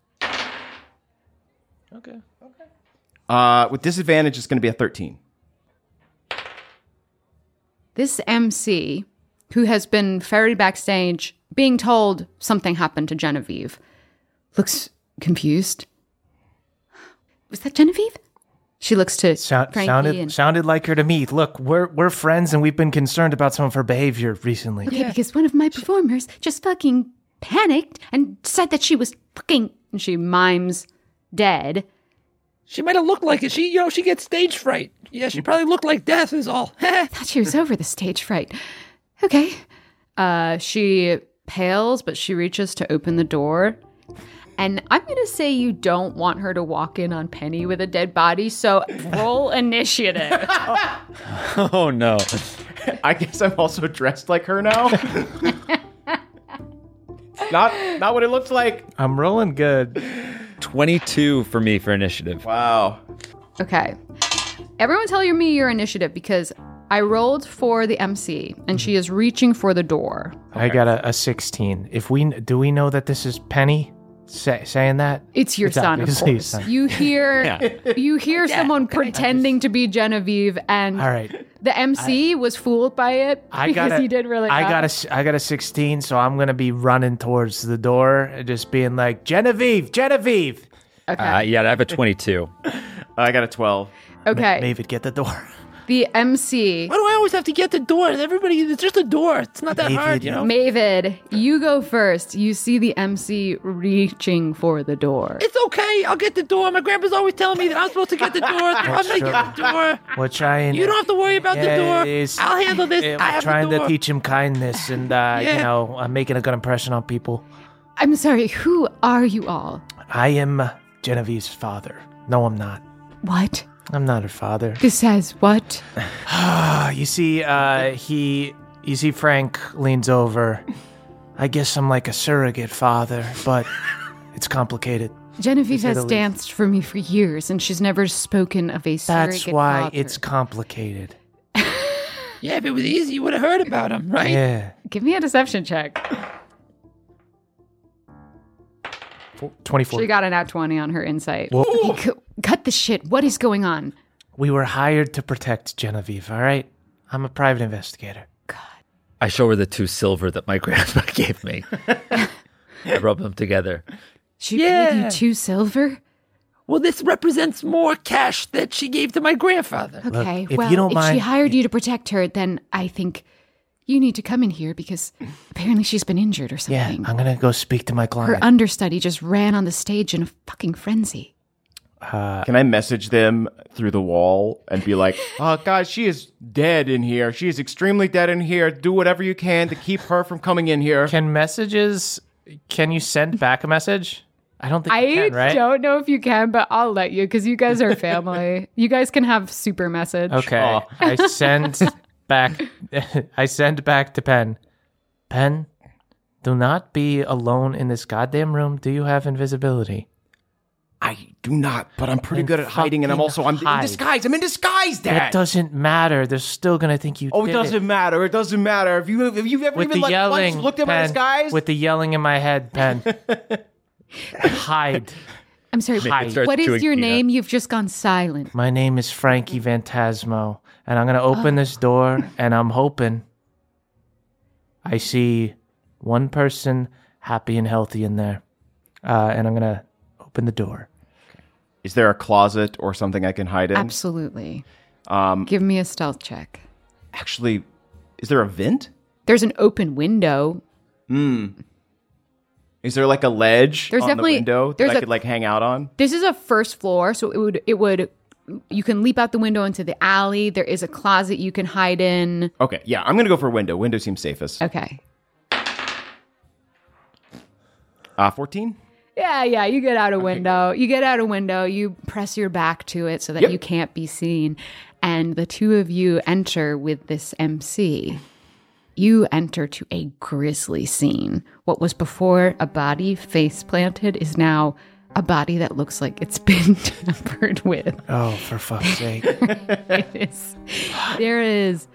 Okay. Okay. Uh, with disadvantage, it's going to be a thirteen. This M C, who has been ferried backstage, being told something happened to Genevieve, looks confused. Was that Genevieve? She looks to Sound, Frankie sounded and... sounded like her to me. Look, we're we're friends, and we've been concerned about some of her behavior recently. Okay, yeah. Because one of my performers just fucking panicked and said that she was fucking... And she mimes dead. She might have looked like it. She, you know, she gets stage fright. Yeah, she probably looked like death is all. I thought she was over the stage fright. Okay. Uh, she pales, but she reaches to open the door. And I'm going to say you don't want her to walk in on Penny with a dead body, so roll initiative. Oh, no. I guess I'm also dressed like her now. not, not what it looks like. I'm rolling good. twenty-two for me for initiative. Wow. Okay. Everyone tell me your initiative, because I rolled for the M C, and she is reaching for the door. Okay. I got a, a sixteen. If we do we know that this is Penny? Say, saying that? It's your it's son, of course. Son. You hear yeah. you hear yeah, someone pretending just... to be Genevieve, and all right. the M C I, was fooled by it I because got a, he did really I well. got a, I got a sixteen, so I'm going to be running towards the door and just being like, Genevieve, Genevieve. Okay. Uh, yeah, I have a twenty-two. I got a twelve. Okay. Mavid, get the door. The M C. Why do I always have to get the door? Everybody, it's just a door. It's not that Mavid, hard, you know? Mavid, you go first. You see the M C reaching for the door. It's okay. I'll get the door. My grandpa's always telling me that I'm supposed to get the door. I'm going to get the door. We're trying. You don't have to worry about yeah, the door. Is, I'll handle this. We're I have trying the door. to teach him kindness, and uh, yeah. you know, I'm making a good impression on people. I'm sorry. Who are you all? I am Genevieve's father. No, I'm not. What? I'm not her father. This says what? You see, uh, he, you see, Frank leans over. I guess I'm like a surrogate father, but it's complicated. Genevieve has danced for me for years, and she's never spoken of a surrogate That's why father. It's complicated. Yeah, if it was easy, you would have heard about him, right? Yeah. Give me a deception check. twenty-four. She got an at twenty on her insight. Well, okay, cut the shit. What is going on? We were hired to protect Genevieve, all right? I'm a private investigator. God. I show her the two silver that my grandpa gave me. I rub them together. She yeah. gave you two silver? Well, this represents more cash that she gave to my grandfather. Okay, Look, if well, you don't if mind, she hired you to protect her, then I think you need to come in here because apparently she's been injured or Yeah, something. I'm going to go speak to my client. Her understudy just ran on the stage in a fucking frenzy. Uh, Can I message them through the wall and be like, oh, guys, she is dead in here. She is extremely dead in here. Do whatever you can to keep her from coming in here. Can messages, can you send back a message? I don't think I you can, right? don't know if you can, but I'll let you because you guys are family. You guys can have super message. Okay. Oh. I send back, I send back to Penn. Penn, do not be alone in this goddamn room. Do you have invisibility? I do not, but I'm pretty Then good at hiding, and I'm fucking also I'm in hide. disguise. I'm in disguise, Dad. It doesn't matter. They're still gonna think you oh, it did doesn't matter. It doesn't matter. If you have you ever With even the like yelling, once looked at my Pen, disguise? With the yelling in my head, Pen. Hide. I'm sorry. It starts What is chewing your peanuts. name? You've just gone silent. My name is Frankie Phantasmo, and I'm gonna open this door, and I'm hoping I see one person happy and healthy in there, uh, and I'm gonna open the door. Is there a closet or something I can hide in? Absolutely. Um, Give me a stealth check. actually, is there a vent? There's an open window. Hmm. Is there like a ledge There's on definitely- the window that there's I a- could like hang out on? This is a first floor, so it would it would you can leap out the window into the alley. There is a closet you can hide in. Okay, yeah, I'm gonna go for window. Window seems safest. Okay. Uh, fourteen? Yeah, yeah, you get out a window. You get out a window, you press your back to it so that Yep. you can't be seen. And the two of you enter with this M C. You enter to a grisly scene. What was before a body face planted is now a body that looks like it's been tampered with. Oh, for fuck's sake. It is. There is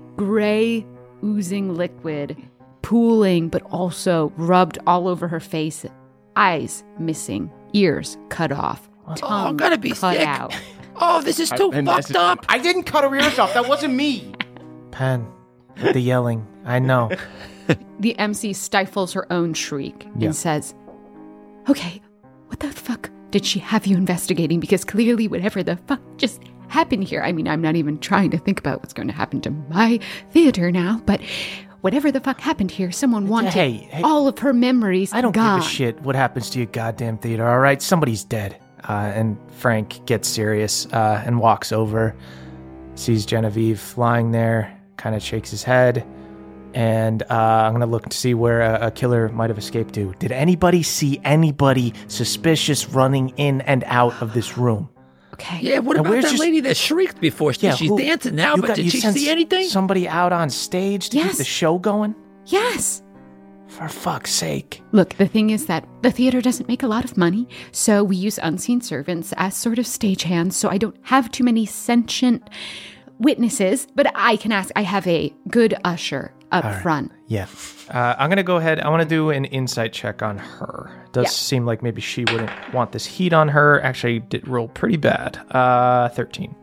gray, oozing liquid pooling, but also rubbed all over her face. Eyes missing, ears cut off, tongue Oh, I'm gonna be cut sick. out. Oh, this is too I- and fucked this is- up. I didn't cut her ears off. That wasn't me. Pen. With the yelling. I know. The M C stifles her own shriek Yeah. and says, "Okay, what the fuck did she have you investigating? Because clearly, whatever the fuck just happened here. I mean, I'm not even trying to think about what's going to happen to my theater now, but." Whatever the fuck happened here, someone wanted Hey, hey. all of her memories I don't gone. give a shit what happens to your goddamn theater, all right? Somebody's dead. Uh, and Frank gets serious uh, and walks over, sees Genevieve lying there, kind of shakes his head, and uh, I'm going to look to see where a, a killer might have escaped to. Did anybody see anybody suspicious running in and out of this room? Okay. Yeah, what And about where's that just- lady that shrieked before? Yeah, She's who- dancing now, you but got- did you she sent see anything? Somebody out on stage to Yes. keep the show going? Yes. For fuck's sake. Look, the thing is that the theater doesn't make a lot of money, so we use unseen servants as sort of stagehands, so I don't have too many sentient witnesses, but I can ask. I have a good usher up All right. front. Yeah. Uh, I'm going to go ahead. I want to do an insight check on her. Does Yeah. seem like maybe she wouldn't want this heat on her. Actually, did roll pretty bad. Uh, thirteen.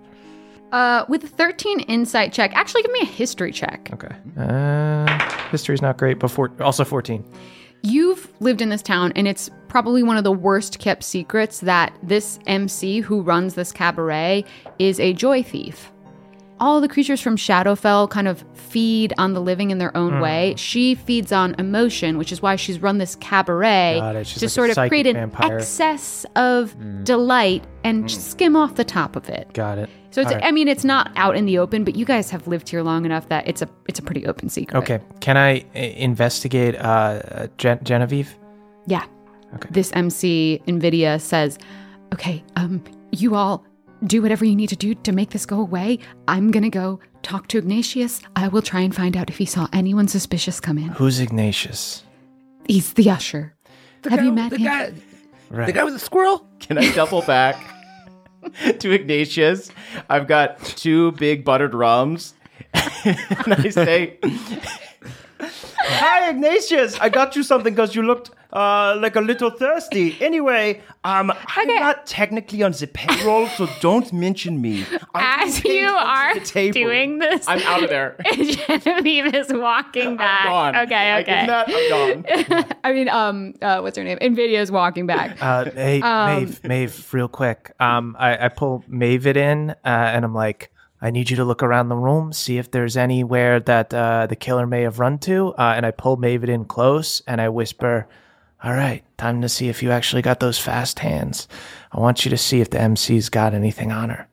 Uh, with a thirteen insight check, actually give me a history check. Okay. Uh, history's not great, but four, also fourteen. You've lived in this town, and it's probably one of the worst kept secrets that this M C who runs this cabaret is a joy thief. All the creatures from Shadowfell kind of feed on the living in their own way. She feeds on emotion, which is why she's run this cabaret Got it. She's to like a sort of psychic create an vampire. excess of delight and skim off the top of it. Got it. So it's, All right. I mean, it's not out in the open, but you guys have lived here long enough that it's a it's a pretty open secret. Okay. Can I uh, investigate uh, Gen- Genevieve? Yeah. Okay. This M C NVIDIA says, okay, um, you all do whatever you need to do to make this go away. I'm going to go talk to Ignatius. I will try and find out if he saw anyone suspicious come in. Who's Ignatius? He's the usher. The Have guy, you met the him? Guy, Right. the guy with the squirrel? Can I double back to Ignatius? I've got two big buttered rums. And I say, "Hi, Ignatius. I got you something because you looked uh, like a little thirsty. Anyway, um, I'm Okay. not technically on the payroll, so don't mention me. I'm As paid you under are the table. doing this, I'm out of there. Genevieve is walking back. Gone. Okay, I okay. did that. I'm gone. I mean, um, uh, what's her name? NVIDIA is walking back. Uh, hey, Um, Maeve, Maeve, real quick. Um, I, I pull Maeve it in, uh, and I'm like, I need you to look around the room, see if there's anywhere that uh, the killer may have run to. Uh, and I pull Maeve it in close, and I whisper, all right, time to see if you actually got those fast hands. I want you to see if the M C's got anything on her.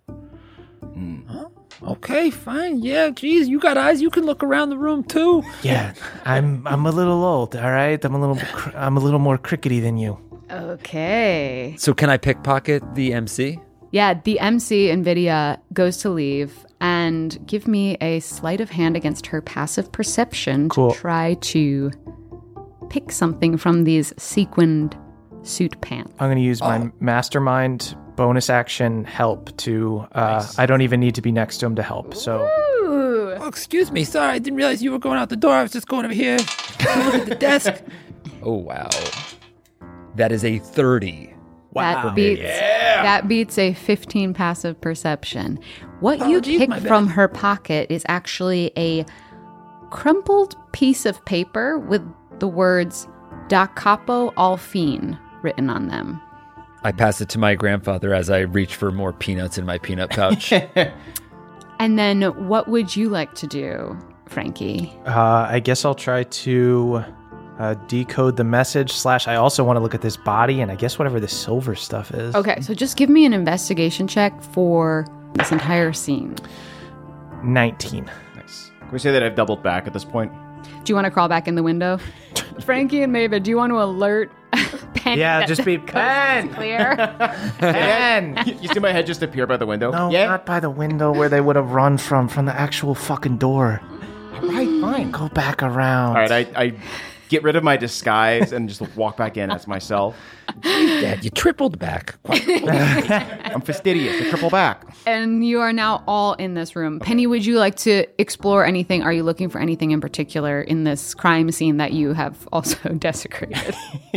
Okay, fine. Yeah, geez, you got eyes. You can look around the room too. Yeah, I'm I'm a little old, all right? I'm a little cr- I'm a little more crickety than you. Okay. So can I pickpocket the M C? Yeah, the M C, NVIDIA, goes to leave and give me a sleight of hand against her passive perception Cool. to try to pick something from these sequined suit pants. I'm going to use my Oh. mastermind bonus action help to. Uh, I don't even need to be next to him to help. So Oh, excuse me. Sorry, I didn't realize you were going out the door. I was just going over here to look at the desk. Oh, wow. That is a thirty. That beats that beats a fifteen passive perception. What you Apologies, my pick bad. from her pocket is actually a crumpled piece of paper with the words Da Capo al Fin written on them. I pass it to my grandfather as I reach for more peanuts in my peanut pouch. And then what would you like to do, Frankie? uh, I guess I'll try to uh, decode the message. Slash, I also want to look at this body and I guess whatever this silver stuff is. Okay, so just give me an investigation check for this entire scene. nineteen. Nice. Can we say that I've doubled back at this point? Do you want to crawl back in the window? Frankie and Maven, do you want to alert Penny? Yeah, that just the be coast is Pen. clear. Pen. You, you see my head just appear by the window? No, yeah. not by the window where they would have run from, from the actual fucking door. Right, fine. Go back around. All right, I, I get rid of my disguise and just walk back in as myself. Dad, you tripled back. I'm fastidious. I triple back. And you are now all in this room. Penny, would you like to explore anything? Are you looking for anything in particular in this crime scene that you have also desecrated?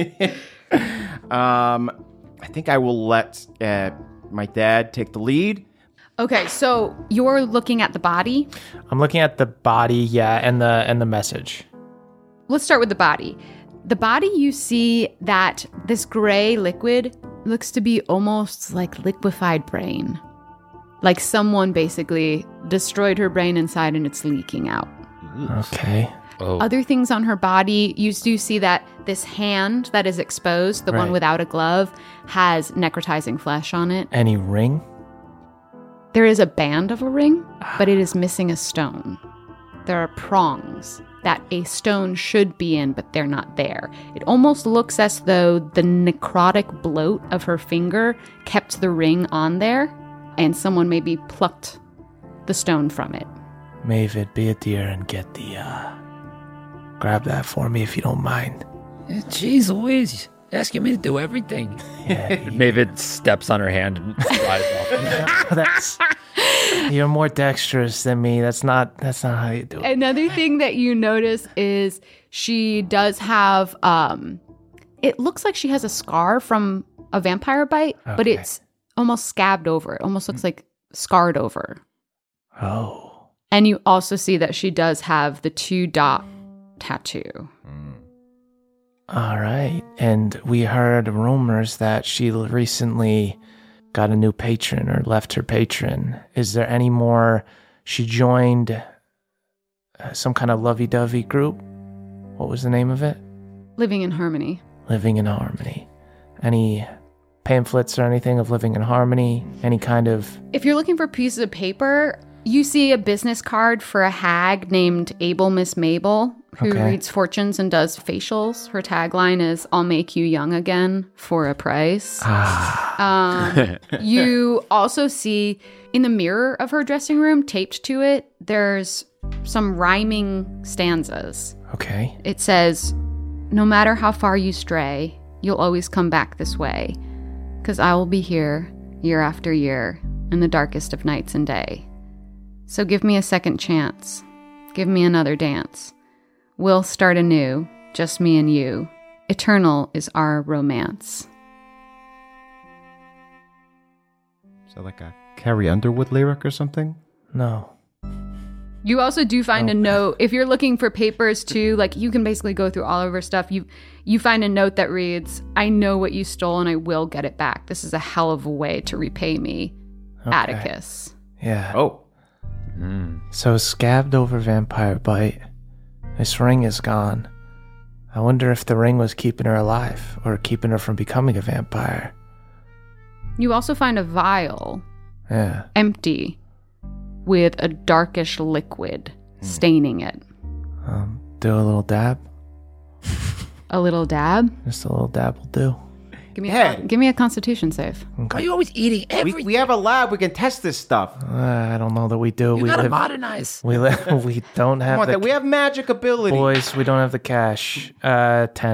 Um, I think I will let uh, my dad take the lead. Okay, so you're looking at the body. I'm looking at the body, yeah, and the and the message. Let's start with the body. The body, you see that this gray liquid looks to be almost like liquefied brain. Like someone basically destroyed her brain inside and it's leaking out. Okay. Oh, Other things on her body, you do see that this hand that is exposed, the one Right. without a glove, has necrotizing flesh on it. Any ring? There is a band of a ring, but it is missing a stone. There are prongs that a stone should be in, but they're not there. It almost looks as though the necrotic bloat of her finger kept the ring on there, and someone maybe plucked the stone from it. Mavid, be a dear and get the, uh, grab that for me if you don't mind. Jeez Louise, asking me to do everything. Mavid steps on her hand and flies off. That's, you're more dexterous than me. That's not, that's not how you do it. Another thing that you notice is she does have, um, it looks like she has a scar from a vampire bite, but Okay. it's almost scabbed over. It almost looks like scarred over. Oh. And you also see that she does have the two dot tattoo. All right. And we heard rumors that she l- recently got a new patron or left her patron. Is there any more? She joined uh, some kind of lovey-dovey group. What was the name of it? Living in Harmony. Living in Harmony. Any pamphlets or anything of Living in Harmony? Any kind of... If you're looking for pieces of paper, you see a business card for a hag named Able Miss Mabel, who Okay. reads fortunes and does facials. Her tagline is, I'll make you young again for a price. um, you also see in the mirror of her dressing room, taped to it, there's some rhyming stanzas. Okay. It says, no matter how far you stray, you'll always come back this way, because I will be here year after year in the darkest of nights and day. So give me a second chance. Give me another dance. We'll start anew, just me and you. Eternal is our romance. Is that like a Carrie Underwood lyric or something? No. You also do find a note, if you're looking for papers too, like you can basically go through all of her stuff. You you find a note that reads, I know what you stole and I will get it back. This is a hell of a way to repay me, Okay. Atticus. Yeah. Oh. So scabbed over vampire bite. This ring is gone. I wonder if the ring was keeping her alive or keeping her from becoming a vampire. You also find a vial, Yeah. empty, with a darkish liquid staining it. Um, do a little dab. A little dab. Just a little dab will do. Give me Yeah. a, give me a Constitution save. Why are you always eating We, everything? we have a lab. We can test this stuff. Uh, I don't know that we do. You we gotta live. modernize. We live. We don't have Come on, the we have magic ability. boys. We don't have the cash. Uh, ten.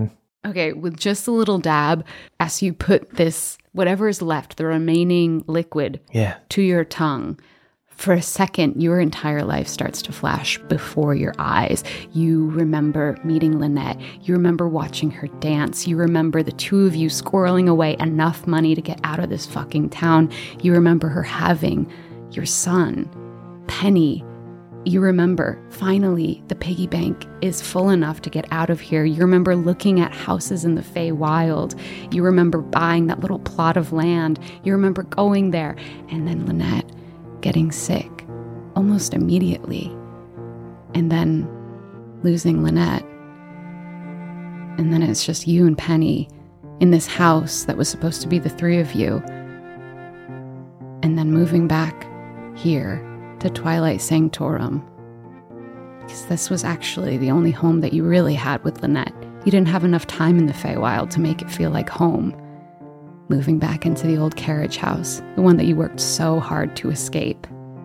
Okay, with just a little dab, as you put this, whatever is left, the remaining liquid, Yeah. to your tongue, for a second, your entire life starts to flash before your eyes. You remember meeting Lynette. You remember watching her dance. You remember the two of you squirreling away enough money to get out of this fucking town. You remember her having your son, Penny. You remember, finally, the piggy bank is full enough to get out of here. You remember looking at houses in the Feywild. You remember buying that little plot of land. You remember going there. And then Lynette getting sick almost immediately. And then losing Lynette. And then it's just you and Penny in this house that was supposed to be the three of you. And then moving back here to Twilight Sanctorum. Because this was actually the only home that you really had with Lynette. You didn't have enough time in the Feywild to make it feel like home. Moving back into the old carriage house, the one that you worked so hard to escape.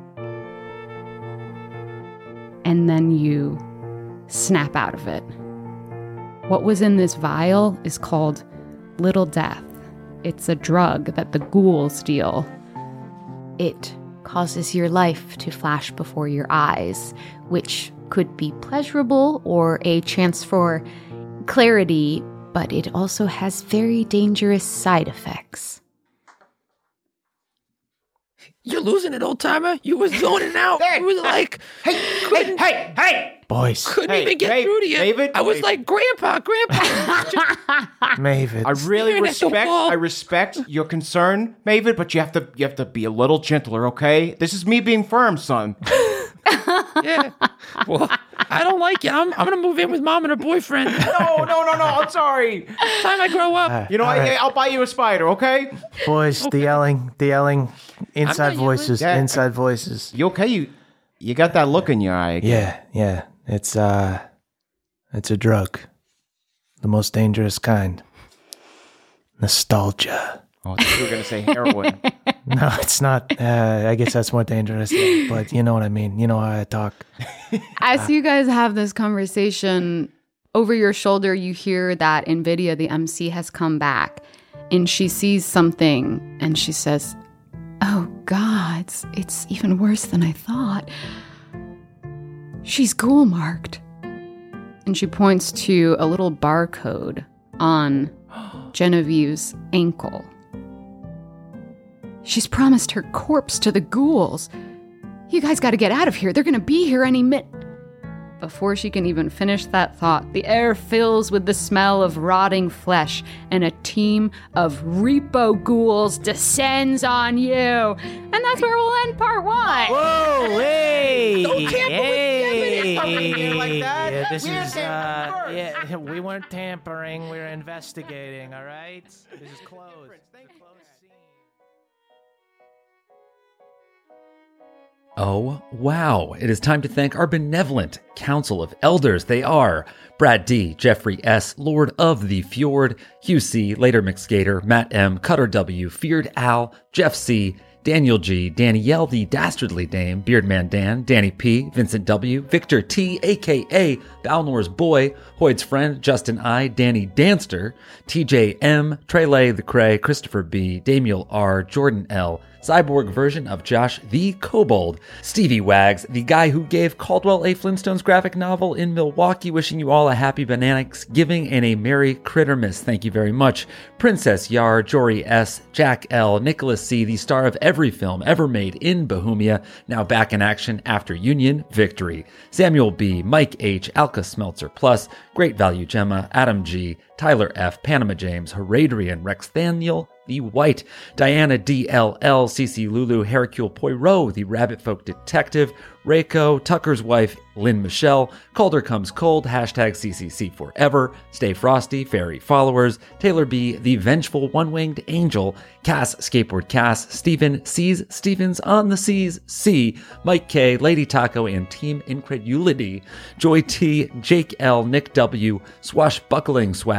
And then you snap out of it. What was in this vial is called Little Death. It's a drug that the ghouls deal. It causes your life to flash before your eyes, which could be pleasurable or a chance for clarity, but it also has very dangerous side effects. You're losing it, old timer. You was zoning out. You was like, Hey, hey, hey, hey! Boys. couldn't Hey, even get hey, through to you. David, I was David. like, Grandpa, Grandpa. Mavid. I really Staring at the respect wall. I respect your concern, Mavid, but you have to you have to be a little gentler, okay? This is me being firm, son. Yeah. Well, I don't like you. I'm, I'm going to move in with mom and her boyfriend. No, no, no, no. I'm sorry. Time I grow up. You know, I, right. I'll buy you a spider, okay? Boys, the yelling, the yelling, inside not yelling. voices, Yeah. inside voices. You okay? You you got that look in your eye again. Yeah, yeah. It's uh it's a drug. The most dangerous kind. Nostalgia. Oh, I thought you were gonna say heroin. No, it's not. Uh, I guess that's more dangerous, yeah, but you know what I mean. You know how I talk. As you guys have this conversation, over your shoulder, you hear that NVIDIA, the M C, has come back. And she sees something and she says, "Oh, God, it's, it's even worse than I thought. She's ghoul marked." And she points to a little barcode on Genevieve's ankle. She's promised her corpse to the ghouls. You guys got to get out of here. They're going to be here any minute. Before she can even finish that thought, the air fills with the smell of rotting flesh, and a team of repo ghouls descends on you. And that's where we'll end part one. Whoa, hey! Don't tamper with hey, evidence like that. Yeah, this We're is, tampering uh, first. yeah, we weren't tampering, we were investigating, all right? This is closed. It's a closed scene. Oh, wow. It is time to thank our benevolent Council of Elders. They are Brad D., Jeffrey S., Lord of the Fjord, Hugh C., Later McSkater, Matt M., Cutter W., Feared Al, Jeff C., Daniel G., Danielle the Dastardly Dame, Beardman Dan, Danny P., Vincent W., Victor T., a k a. Balnor's Boy, Hoyd's Friend, Justin I., Danny Danster, T J M., Trelay the Cray, Christopher B., Damiel R., Jordan L., cyborg version of Josh the Kobold, Stevie Wags, the guy who gave Caldwell a Flintstones graphic novel in Milwaukee, wishing you all a happy Bananaksgiving and a Merry Crittermas. Thank you very much. Princess Yar, Jory S., Jack L., Nicholas C., the star of every film ever made in Bohemia, now back in action after Union Victory. Samuel B., Mike H., Alka Smeltzer Plus, Great Value Gemma, Adam G., Tyler F., Panama James, Heradrian, Rex Thaniel, the White, Diana D L L, Cece Lulu, Hercule Poirot, the Rabbit Folk Detective, Reiko, Tucker's wife, Lynn Michelle, Calder Comes Cold, hashtag C C C Forever, Stay Frosty, Fairy Followers, Taylor B, the Vengeful One-Winged Angel, Cass, Skateboard Cass, Stephen, C's Stevens on the Seas, C, Mike K, Lady Taco, and Team Incredulity, Joy T, Jake L, Nick W, Swashbuckling Swag,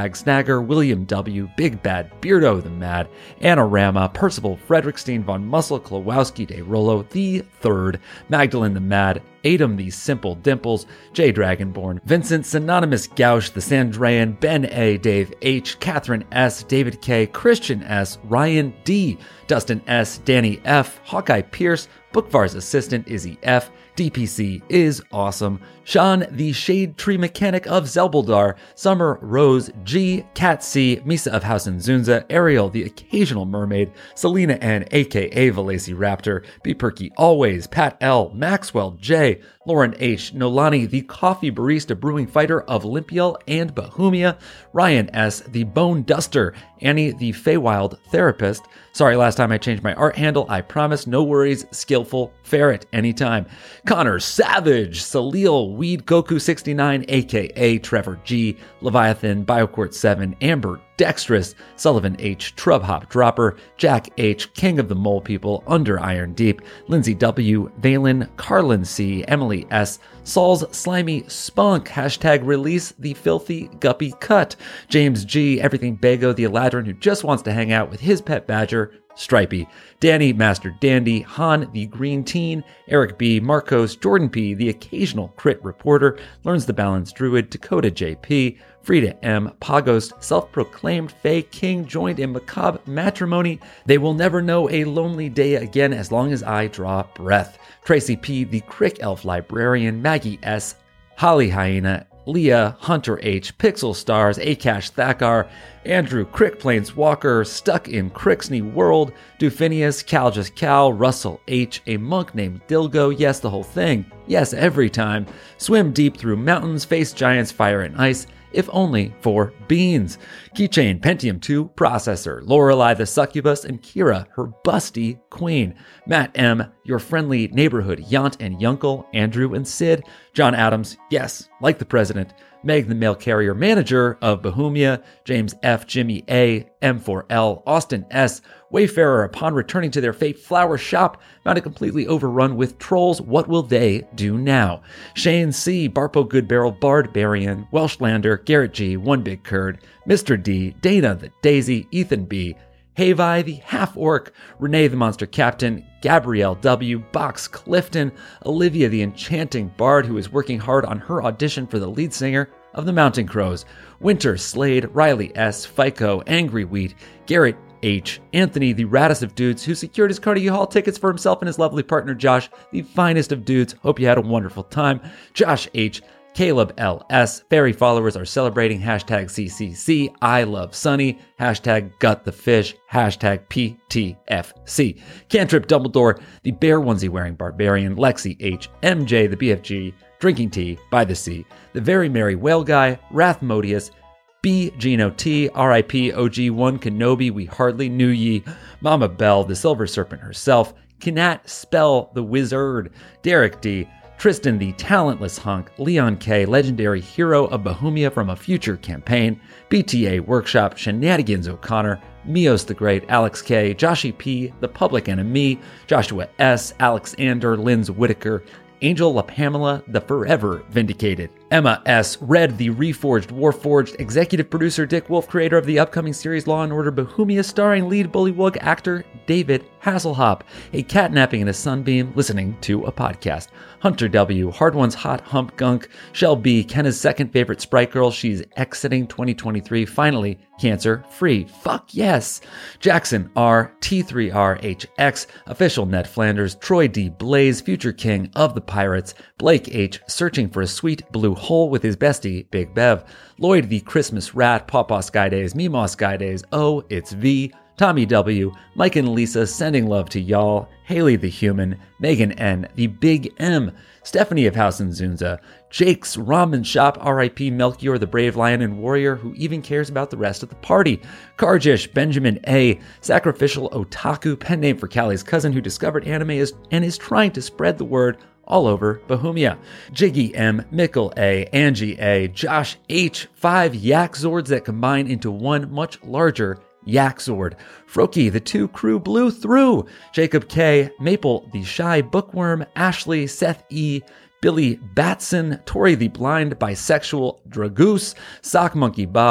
Mag, Snagger, William W., Big Bad, Beardo the Mad, Anorama, Percival, Frederickstein, Von Muscle, Klawowski, De Rollo, the Third, Magdalene the Mad, Adam the Simple Dimples, J. Dragonborn, Vincent, Synonymous Gauch, The Sandrayan, Ben A., Dave H., Catherine S., David K., Christian S., Ryan D., Dustin S., Danny F., Hawkeye Pierce, Bookvar's assistant Izzy F., D P C is awesome, Sean the Shade Tree Mechanic of Zelbuldar, Summer Rose G, Cat C, Misa of House and Zunza, Ariel the Occasional Mermaid, Selena N, aka Valacy Raptor, Be Perky Always, Pat L, Maxwell J, Lauren H, Nolani the Coffee Barista Brewing Fighter of Olympial and Bohemia, Ryan S, the Bone Duster, Annie the Feywild Therapist. Sorry, last time I changed my art handle. I promise, no worries. Skillful ferret anytime. Connor Savage, Salil Weed Goku sixty-nine, aka Trevor G, Leviathan, Bioquart seven, Amber Dexterous, Sullivan H, Trub Hop Dropper, Jack H, King of the Mole People, Under Iron Deep, Lindsay W, Valen, Carlin C, Emily S, Saul's Slimy Spunk, hashtag release the filthy guppy cut, James G, Everything Bago, the Eladrin who just wants to hang out with his pet badger, Stripey, Danny, Master Dandy, Han, the Green Teen, Eric B, Marcos, Jordan P, the Occasional Crit Reporter, Learns the Balance Druid, Dakota J P, Frida M, Pagos, Self-Proclaimed Fae King, joined in macabre matrimony. They will never know a lonely day again as long as I draw breath. Tracy P, the Crick Elf Librarian, Maggie S, Holly Hyena, Leah, Hunter H, Pixel Stars, Akash Thakar, Andrew Crick Planeswalker, Stuck in Crixney World, Dufinius, Cal Just Cal, Russell H, a monk named Dilgo, yes, the whole thing, yes, every time, Swim Deep Through Mountains, Face Giants, Fire and Ice, if only for beans. Keychain, Pentium two Processor, Lorelei the Succubus, and Kira, her busty queen. Matt M, your friendly neighborhood Yant and Yunkel, Andrew and Sid. John Adams, yes, like the president. Meg the mail carrier manager of Bohemia. James F, Jimmy A, M four L, Austin S, Wayfarer upon returning to their fate flower shop, found it completely overrun with trolls. What will they do now? Shane C, Barpo Goodbarrel, Bardbarian, Welshlander, Garrett G, One Big Curd, Mister D, Dana the Daisy, Ethan B, Havi the Half-Orc, Renee the Monster Captain, Gabrielle W, Box Clifton, Olivia the Enchanting Bard who is working hard on her audition for the lead singer of the Mountain Crows, Winter Slade, Riley S, Fico, Angry Wheat, Garrett H, Anthony the Raddest of Dudes who secured his Carnegie Hall tickets for himself and his lovely partner Josh, the finest of dudes. Hope you had a wonderful time. Josh H, Caleb L S, fairy followers are celebrating hashtag C C C, I love Sunny, hashtag gut the fish, hashtag P T F C. Cantrip Dumbledore, the bear onesie wearing barbarian, Lexi H, M J the B F G, drinking tea by the sea, the very merry whale guy, Rathmodius, B Gino T, R I P O G one Kenobi, we hardly knew ye, Mama Bell, the silver serpent herself, Knat Spell the wizard, Derek D, Tristan the Talentless Hunk, Leon K, legendary hero of Bohemia from a future campaign, B T A Workshop, Shenanigans O'Connor, Mios the Great, Alex K, Joshie P, The Public Enemy, Joshua S, Alexander, Linz Whitaker, Angel La Pamela, the Forever Vindicated, Emma S, Red the Reforged Warforged, executive producer Dick Wolf, creator of the upcoming series Law and Order Bohemia, starring lead bullywug actor David Hasselhoff, a catnapping in a sunbeam listening to a podcast, Hunter W, Hard One's Hot Hump Gunk, Shell B, Kenna's second favorite Sprite Girl, she's exiting twenty twenty-three, finally cancer free, fuck yes, Jackson R, T three R H X, official Ned Flanders, Troy D Blaze, future king of the Pirates, Blake H, searching for a sweet blue hole with his bestie Big Bev, Lloyd the Christmas Rat, Pawpaw Sky Days, Meemaw Sky Days, oh it's V, Tommy W, Mike and Lisa sending love to y'all, Haley the Human, Megan N, the Big M, Stephanie of House and Zunza, Jake's Ramen Shop, R I P Melchior the Brave Lion and Warrior who even cares about the rest of the party, Karjish, Benjamin A, Sacrificial Otaku, pen name for Callie's cousin who discovered anime is, and is trying to spread the word all over Bohemia, Jiggy M, Mickle A, Angie A, Josh H, five Yak Zords that combine into one much larger Yakzord, Froki, the two crew blew through, Jacob K, Maple, the shy bookworm, Ashley, Seth E, Billy Batson, Tori, the blind bisexual Dragoose, Sock Monkey Bob,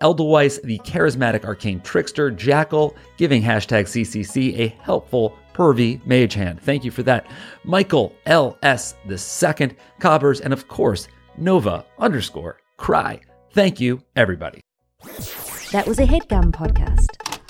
Edelweiss, the charismatic arcane trickster, Jackal, giving hashtag C C C a helpful pervy mage hand. Thank you for that. Michael L S the second, Cobbers, and of course, Nova underscore Cry. Thank you, everybody. That was a HeadGum podcast.